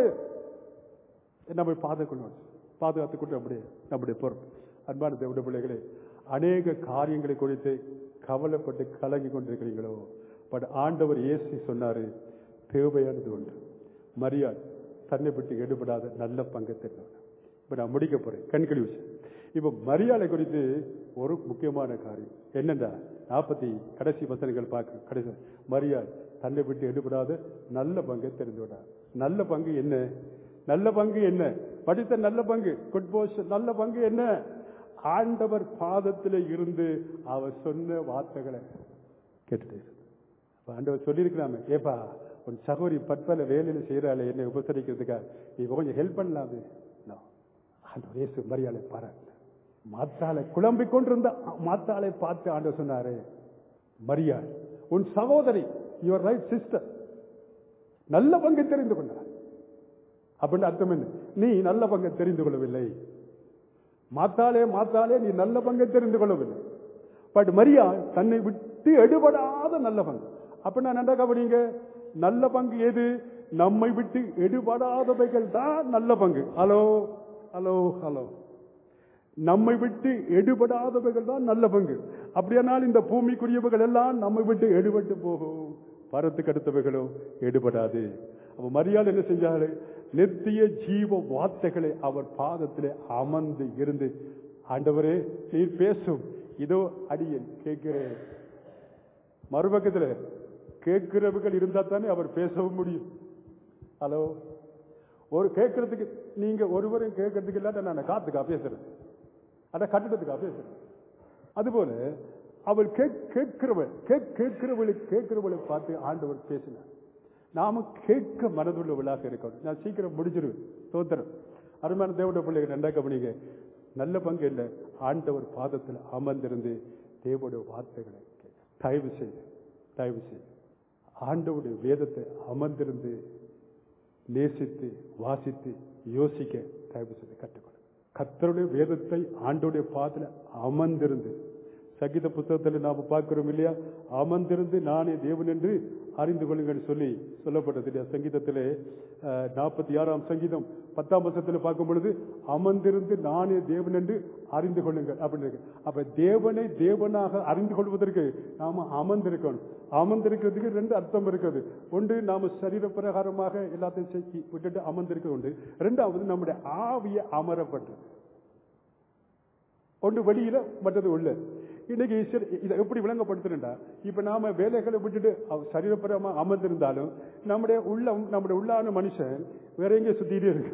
நம்ம பாதுகாக்கணும், பாதுகாத்துக் கொண்டு அப்படியே நம்முடைய பொறுப்பு. அன்பான தேவனுடைய பிள்ளைகளே, அநேக காரியங்களை குறித்து கவலைப்பட்டு கலங்கி கொண்டிருக்கிறீங்களோ, பட் ஆண்டவர் இயேசு சொன்னாரு தேவையானது ஒன்று. மரியாள் தன்னை விட்டு எடுபடாத நல்ல பங்கை தெரியும். இப்ப நான் முடிக்க போறேன். கன்க்ளூஷன். இப்ப மரியாதை குறித்து ஒரு முக்கியமான காரியம் என்னென்றா நாற்பத்தி கடைசி வசனங்கள் பார்க்க. கடைசி மரியாள் தன்னை விட்டு எடுபடாத நல்ல பங்கை தெரிந்து விடார். நல்ல பங்கு என்ன? நல்ல பங்கு என்ன? படித்த நல்ல பங்கு, குட் போஷன். நல்ல பங்கு என்ன? ஆண்டவர் பாதத்தில் இருந்து அவர் சொன்ன வார்த்தைகளை கேட்டுட்டு ஆண்டவர் சொல்லியிருக்கிறாங்க. ஏப்பா உன் சகோதரி பற்பல வேலையில செய்யறாள், என்னை உபசரிக்கிறதுக்கா நீ கொஞ்சம் ஹெல்ப் பண்ணலாமே. ஆண்டவர் இயேசு மரியாதை பாராட்டு. மாத்தாளை குழம்பிக் கொண்டிருந்த மாத்தாளை பார்த்து ஆண்டவர் சொன்னாரு, மரியாள் உன் சகோதரி, யுவர் ரைட் சிஸ்டர், நல்ல பங்கை தெரிந்து கொண்டார். அப்படின்னு அர்த்தம் என்ன? நீ நல்ல பங்கை தெரிந்து கொள்ளவில்லை. மாத்தாளே மாத்தாளே நீ நல்ல பங்கை தெரிந்து கொள்ளவில்லை. பட் மரியாள் தன்னை விட்டு எடுபடாத நல்ல பங்கு. அப்படின்னா நன்றாக கவனிங்க, நல்ல பங்கு எது? நம்மை விட்டு எடுபடாதவைகள் தான் நல்ல பங்கு. ஹலோ ஹலோ ஹலோ நம்மை விட்டு எடுபடாதவைகள் தான் நல்ல பங்கு. அப்படியானால் இந்த பூமிக்குரியவைகள் எல்லாம் நம்மை விட்டு எடுபட்டு போகும், பரத்துக்கு அடுத்தவைகளோ எடுபடாது. அப்ப மரியாதை என்ன செஞ்சாரு? நித்திய ஜீவ வார்த்தைகளை அவர் பாதத்திலே அமர்ந்து இருந்து, ஆண்டவரே நீர் பேசும், இதோ அடியேன் கேட்கிறேன். மறுபக்கத்தில் கேட்கிறவர்கள் இருந்தா தானே அவர் பேசவும் முடியும். ஹலோ, ஒரு கேட்கறதுக்கு நீங்க ஒருவரும் கேட்கறதுக்கு இல்லாட்ட நான் காத்துக்கா பேசுறேன், அட கட்டிடத்துக்கா பேசுறேன். அதுபோல அவள் கேட்கிறவள் கேட்கிறவளை கேட்கிறவளை பார்த்து ஆண்டவர் பேசினார். நாம கேட்க மனதுள்ளவளாக இருக்கணும். நான் சீக்கிரம் முடிச்சிருவேன். ஸ்தோத்திரம். அருமையான தேவனுடைய பிள்ளைகள் நன்றா கவனிங்க. நல்ல பங்கு இல்லை, ஆண்டவர் பாதத்தில் அமர்ந்திருந்து தேவனுடைய வார்த்தைகளை தயவு செய்து தயவு செய்து ஆண்டவருடைய வேதத்தை அமர்ந்திருந்து நேசித்து வாசித்து யோசிக்க தயவு செய்து கற்றுக்கொள்ள. கர்த்தருடைய வேதத்தை ஆண்டவருடைய பாதத்தில் அமர்ந்திருந்து, சங்கீத புத்தகத்தில் நாம பார்க்கிறோம் இல்லையா, அமர்ந்திருந்து நானே தேவன் என்று அறிந்து கொள்ளுங்கள் சொல்லி சொல்லப்பட்டது இல்லையா. சங்கீதத்திலே நாற்பத்தி ஆறாம் சங்கீதம் பத்தாம் வருஷத்துல பார்க்கும் பொழுது அமர்ந்திருந்து நானே தேவன் என்று அறிந்து கொள்ளுங்கள் அப்படின்னு இருக்கு. அப்ப தேவனை தேவனாக அறிந்து கொள்வதற்கு நாம அமர்ந்திருக்கணும். அமர்ந்திருக்கிறதுக்கு ரெண்டு அர்த்தம் இருக்குது. ஒன்று, நாம சரீர பிரகாரமாக எல்லாத்தையும் செஞ்சு விட்டுட்டு அமர்ந்திருக்கிறது உண்டு. ரெண்டாவது, நம்முடைய ஆவியை அமரப்பட்டு ஒன்று வெளியில, மற்றது உள்ள. இன்னைக்கு இதை எப்படி விளங்கப்படுத்துறா, இப்ப நாம வேலைகளை விட்டுட்டு சரீரப்பரமா அமர்ந்திருந்தாலும் நம்முடைய உள்ளம், நம்முடைய உள்ளான மனுஷன் வேற எங்கேயும் சுத்திட்டே இருக்கு.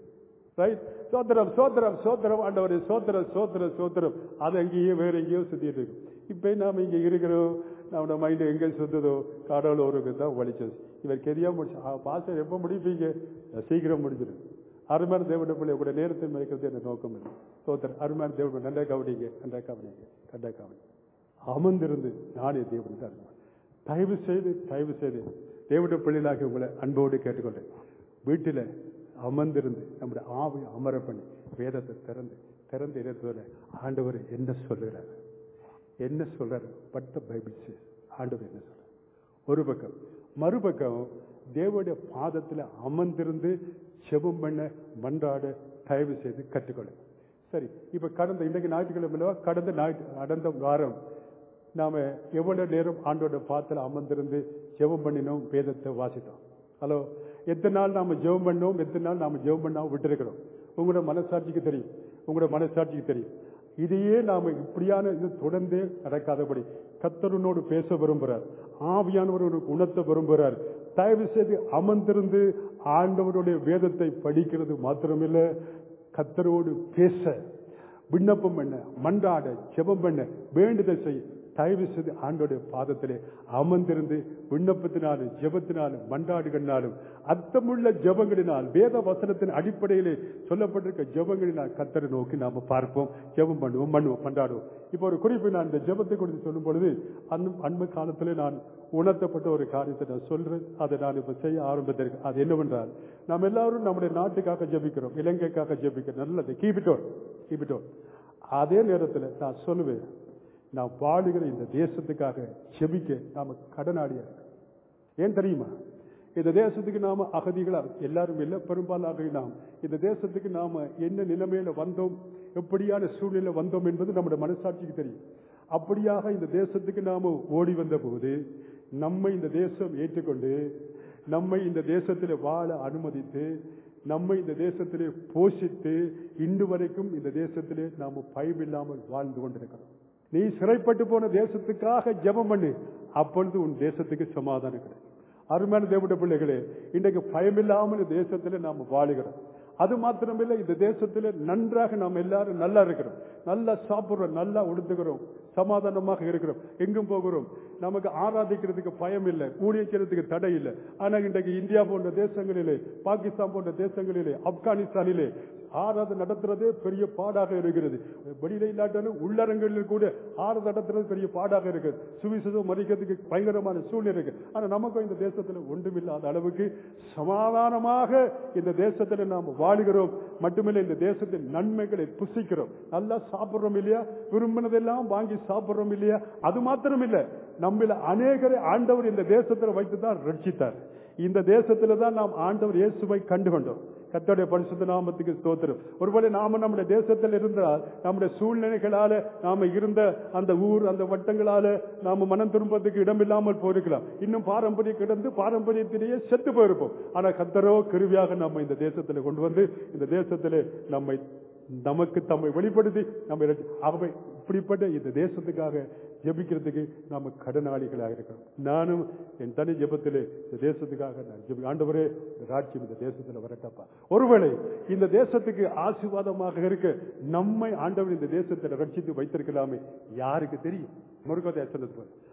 ரைட்? சோத்திரம் சோத்திரம் சோத்திரம் ஆண்டவரே சோத்திரம் சோத்திரம் சோத்திரம், அது அங்கேயே வேற எங்கேயோ சுத்திட்டு இருக்கு. இப்ப நாம இங்க இருக்கிறோம், நம்மளோட மைண்ட் எங்க சுத்துதோ கடவுளோருக்கு தான் வலிச்சது. இவர் கெரியா முடிச்சு பாஸ்டர் எப்ப முடிப்பீங்க? சீக்கிரம் முடிச்சிடும். அருமையான தேவனுடைய பிள்ளை கூட நேரத்தை மறைக்கிறது என்ற நோக்கம் இல்லை. சோதரர் அருமையான தேவனுடைய நல்ல கவனிங்க, நல்ல கவனிங்க, நல்ல கவனிங்க. அமர்ந்திருந்து நானே தேவன் தான். தயவு செய்து தயவு செய்து தேவனுடைய பிள்ளைகளாக உங்களை அன்போடு கேட்டுக்கொண்டேன். வீட்டில் அமர்ந்திருந்து நம்முடைய ஆவி அமர பண்ணி வேதத்தை திறந்து திறந்து இடத்துல ஆண்டவர் என்ன சொல்லுகிறார், என்ன சொல்றாரு, பட் த பைபிள் சேஸ், ஆண்டவர் என்ன சொல்றார் ஒரு பக்கம். மறுபக்கம் தேவனுடைய பாதத்தில் அமர்ந்திருந்து செபம் பண்ண மன்றாட தயவு செய்து கற்றுக்கொள்ள. சரி, இப்ப கடந்த இன்றைக்கு ஞாயிற்றுக்கிழமை கடந்த ஞாயிற்று கடந்த வாரம் நாம எவ்வளவு நேரம் ஆண்டோட பாதத்தில் அமர்ந்திருந்து ஜெபம் பண்ணினோம், வேதத்தை வாசித்தோம். ஹலோ, எத்தனை நாள் நாம ஜெபம் பண்ணோம், எத்தனை நாள் நாம ஜெபம் பண்ணாம விட்டுருக்கிறோம். உங்களோட மனசாட்சிக்கு தெரியும், உங்களோட மனசாட்சிக்கு தெரியும். இதையே நாம இப்படியான இது தொடர்ந்து நடக்காதபடி கர்த்தரோடு பேச விரும்புகிறார், ஆவியானவர் உணர்த்த விரும்புகிறார். தயவு செய்து அமர்ந்திருந்து ஆண்டவருடைய வேதத்தை படிக்கிறது மாத்திரமில்ல, கர்த்தரோடு பேச, விண்ணப்பம் பண்ண, மன்றாட, ஜெபம் பண்ண, வேண்டுதல் செய்ய தயவு செய்து ஆண்டோடைய பாதத்திலே அமர்ந்திருந்து விண்ணப்பத்தினாலும் ஜெபத்தினாலும் மன்றாடுகளினாலும் அர்த்தமுள்ள ஜெபங்களினால் வேத வசனத்தின் அடிப்படையிலே சொல்லப்பட்டிருக்க ஜெபங்களினால் கர்த்தரை நோக்கி நாம பார்ப்போம், ஜெபம் பண்ணுவோம், பண்ணுவோம், மன்றாடுவோம். இப்போ ஒரு குறிப்பு நான் இந்த ஜெபத்தை குறித்து சொல்லும் பொழுது அந்த அண்மை காலத்திலே நான் உணர்த்தப்பட்ட ஒரு காரியத்தை நான் சொல்றேன். அதை நான் இப்ப செய்ய ஆரம்பித்திருக்கேன். அது என்னவென்றால், நாம் எல்லாரும் நம்முடைய நாட்டுக்காக ஜெபிக்கிறோம், இலங்கைக்காக ஜெபிக்கிறோம். நல்லது, கீபிட்டோம் கீபிட்டோம் அதே நேரத்தில் நான் சொல்லுவேன், நாம் வாழுகிற இந்த தேசத்துக்காக செபிக்க நாம கடனாளியா இருக்கோம். ஏன் தெரியுமா? இந்த தேசத்துக்கு நாம அகதிகளா, எல்லாரும் இல்லை, பெரும்பாலாக நாம் இந்த தேசத்துக்கு நாம என்ன நிலைமையில வந்தோம், எப்படியான சூழ்நிலை வந்தோம் என்பது நம்முடைய மனசாட்சிக்கு தெரியும். அப்படியாக இந்த தேசத்துக்கு நாம ஓடி வந்த போது நம்மை இந்த தேசம் ஏற்றுக்கொண்டு நம்மை இந்த தேசத்திலே வாழ அனுமதித்து நம்மை இந்த தேசத்திலே போஷித்து இன்று வரைக்கும் இந்த தேசத்திலே நாம பயமில்லாமல் வாழ்ந்து கொண்டிருக்கிறோம். நீ சிறைப்பட்டு போன தேசத்துக்காக ஜெபம் பண்ணு, அப்பொழுது உன் தேசத்துக்கு சமாதானம் கிடைக்கும். அருமையான தேவனுடைய பிள்ளைகளே, இன்றைக்கு பயமில்லாமல் தேசத்திலே நாம வாழுகிறோம். அது மாத்திரமில்லை, இந்த தேசத்திலே நன்றாக நாம் எல்லாரும் நல்லா இருக்கிறோம், நல்லா சாப்பிடுறோம், நல்லா உடுத்துக்கிறோம், சமாதானமாக இருக்கிறோம், எங்கும் போகிறோம். நமக்கு ஆராதிக்கிறதுக்கு பயம் இல்லை, ஊழியம் செய்யறதுக்கு தடை இல்லை. ஆனா இன்றைக்கு இந்தியா போன்ற தேசங்களிலே, பாகிஸ்தான் போன்ற தேசங்களிலே, ஆப்கானிஸ்தானிலே ஆராதனை நடத்துறதே பெரிய பாடாக இருக்கிறது. வெளியில இல்லாட்டாலும் உள்ளரங்களில் கூட ஆராதனை நடத்துறது பெரிய பாடாக இருக்குது. சுவிசேஷம் மறிக்கிறதுக்கு பயங்கரமான சூழ்நிலை இருக்கு. ஆனா நமக்கும் இந்த தேசத்துல ஒன்றுமில்லாத அளவுக்கு சமாதானமாக இந்த தேசத்துல நாம் வாழுகிறோம். மட்டுமில்லை, இந்த தேசத்தின் நன்மைகளை புசிக்கிறோம், நல்லா சாப்பிடுறோம் இல்லையா, விரும்பினதெல்லாம் வாங்கி சாப்பிடுறோம் இல்லையா. அது மாத்திரம் இல்ல, நம்மள அநேகரை ஆண்டவர் இந்த தேசத்துல வைத்துதான் ரட்சித்தார். இந்த தேசத்துல தான் நாம் ஆண்டவர் இயேசுவை கண்டுகொண்டோம். கர்த்தருடைய பரிசுத்த நாமத்துக்கு ஸ்தோத்திரம். ஒருவேளை நாம நம்முடைய தேசத்தில் இருந்தால் நம்முடைய சூழ்நிலைகளால நாம இருந்த அந்த ஊர் அந்த வட்டங்களால நாம மனம் திரும்புவதற்கு இடமில்லாமல் போயிருக்கலாம். இன்னும் பாரம்பரிய கிடந்து பாரம்பரியத்திலேயே செத்து போயிருப்போம். ஆனா கர்த்தரோ கிருபையாக நம்ம இந்த தேசத்துல கொண்டு வந்து இந்த தேசத்திலே நம்மை நமக்கு தம்மை வெளிப்படுத்தி நம்ம ஆகவே இப்படிப்பட்ட இந்த தேசத்துக்காக ஜெபிக்கிறதுக்கு நாம கடனாளிகளாக இருக்கிறோம். நானும் என் தனி ஜெபத்திலே இந்த தேசத்துக்காக நான் ஜெபி, ஆண்டவரே இந்த ராட்சியம் இந்த தேசத்துல வரட்டப்பா. ஒருவேளை இந்த தேசத்துக்கு ஆசீர்வாதமாக இருக்க நம்மை ஆண்டவர் இந்த தேசத்துல ரட்சித்து வைத்திருக்கலாமே, யாருக்கு தெரியும்? முருகத்தை சொன்னது போல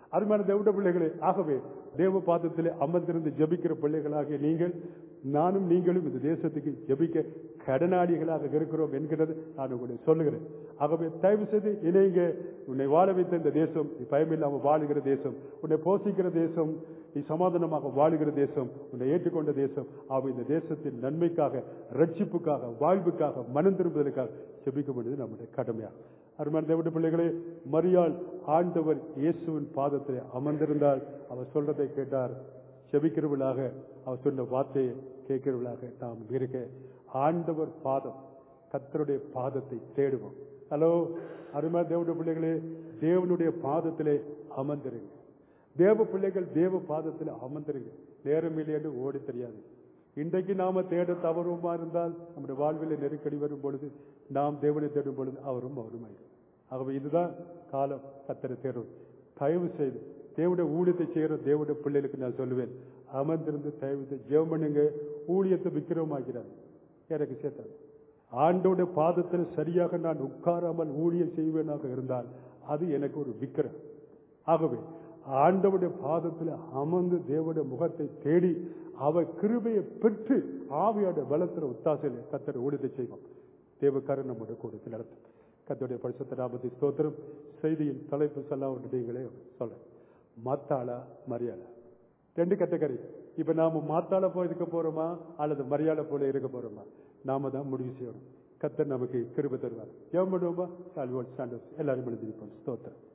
அருமையான தேவனுடைய பிள்ளைகளே, ஆகவே தேவ பாதத்திலே அமர்ந்திருந்து ஜெபிக்கிற பிள்ளைகளாகிய நீங்கள், நானும் நீங்களும் இந்த தேசத்துக்கு ஜெபிக்க கடனாளிகளாக இருக்கிறோம் என்கிறது நான் உங்களை சொல்லுகிறேன். ஆகவே தயவு செய்து இணைங்க. உன்னை வாழ வைத்த இந்த தேசம், நீ பயமில்லாமல் வாழுகிற தேசம், உன்னை போஷிக்கிற தேசம், நீ சமாதானமாக வாழுகிற தேசம், உன்னை ஏற்றுக்கொண்ட தேசம். ஆக இந்த தேசத்தின் நன்மைக்காக, ரட்சிப்புக்காக, வாழ்வுக்காக, மனம் திரும்புவதற்காக ஜெபிக்க வேண்டியது நம்முடைய கடமையாகும். அருமையான தேவனுடைய பிள்ளைகளே, மரியாள் ஆண்டவர் இயேசுவின் பாதத்திலே அமர்ந்திருந்தால் அவர் சொல்றதை கேட்டார். செபிக்கிறவர்களாக, அவர் சொன்ன வார்த்தையை கேட்கிறவர்களாக நாம் இருக்க ஆண்டவர் பாதம், கர்த்தருடைய பாதத்தை தேடுவோம். ஹலோ அருமையான தேவனுடைய பிள்ளைகளே, தேவனுடைய பாதத்திலே அமர்ந்திருங்க. தேவ பிள்ளைகள் தேவ பாதத்தில் அமர்ந்திருங்க. நேரம் இல்லையென்று ஓடி தெரியாது. இன்றைக்கு நாம தேட தவறுமா இருந்தால் நம்முடைய வாழ்வில் நெருக்கடி வரும் பொழுது, நாம் தேவனை தேடும் பொழுது அவரும் அவருமாயிரும். ஆகவே இதுதான் காலம். கர்த்தரை தேடும். தயவு செய்து தேவனுடைய ஊழியத்தை செய்கிற தேவனுடைய பிள்ளைகளுக்கு நான் சொல்லுவேன், அமர்ந்திருந்து தயவு செய்து ஜெபம் பண்ணுங்க. ஊழியத்தை விக்கிரமாக்கிறார் எனக்கு சேர்த்தார். ஆண்டோட பாதத்தில் சரியாக நான் உட்காராமல் ஊழியம் செய்வேனாக இருந்தால் அது எனக்கு ஒரு விக்கிரம். ஆகவே ஆண்டவுடைய பாதத்தில் அமர்ந்து தேவனுடைய முகத்தை தேடி அவர் கிருபையை பெற்று ஆவியோட பலத்தின ஒத்தாசையில கர்த்தர் ஊழியத்தை செய்வோம். தேவக்காரன் நம்முடைய கூடத்தில் நடத்தும். கர்த்தருடைய பரிசுத்த நாமத்தை ஸ்தோத்திரம். செய்தியின் தலைப்பு சொல்லாமட்டீங்களே சொல்ல, மாத்தாளா மரியாளா, ரெண்டு கட்டக்கரை. இப்ப நாம மாத்தாள போய் இருக்க போறோமா அல்லது மரியாதை போல இருக்க போறோமா? நாம தான் முடிவு செய்யணும். கர்த்தர் நமக்கு கிருபை தருவார். ஜெபம் பண்ணுவோமா? எல்லாரும் எழுந்திருப்போம். ஸ்தோத்திரம்.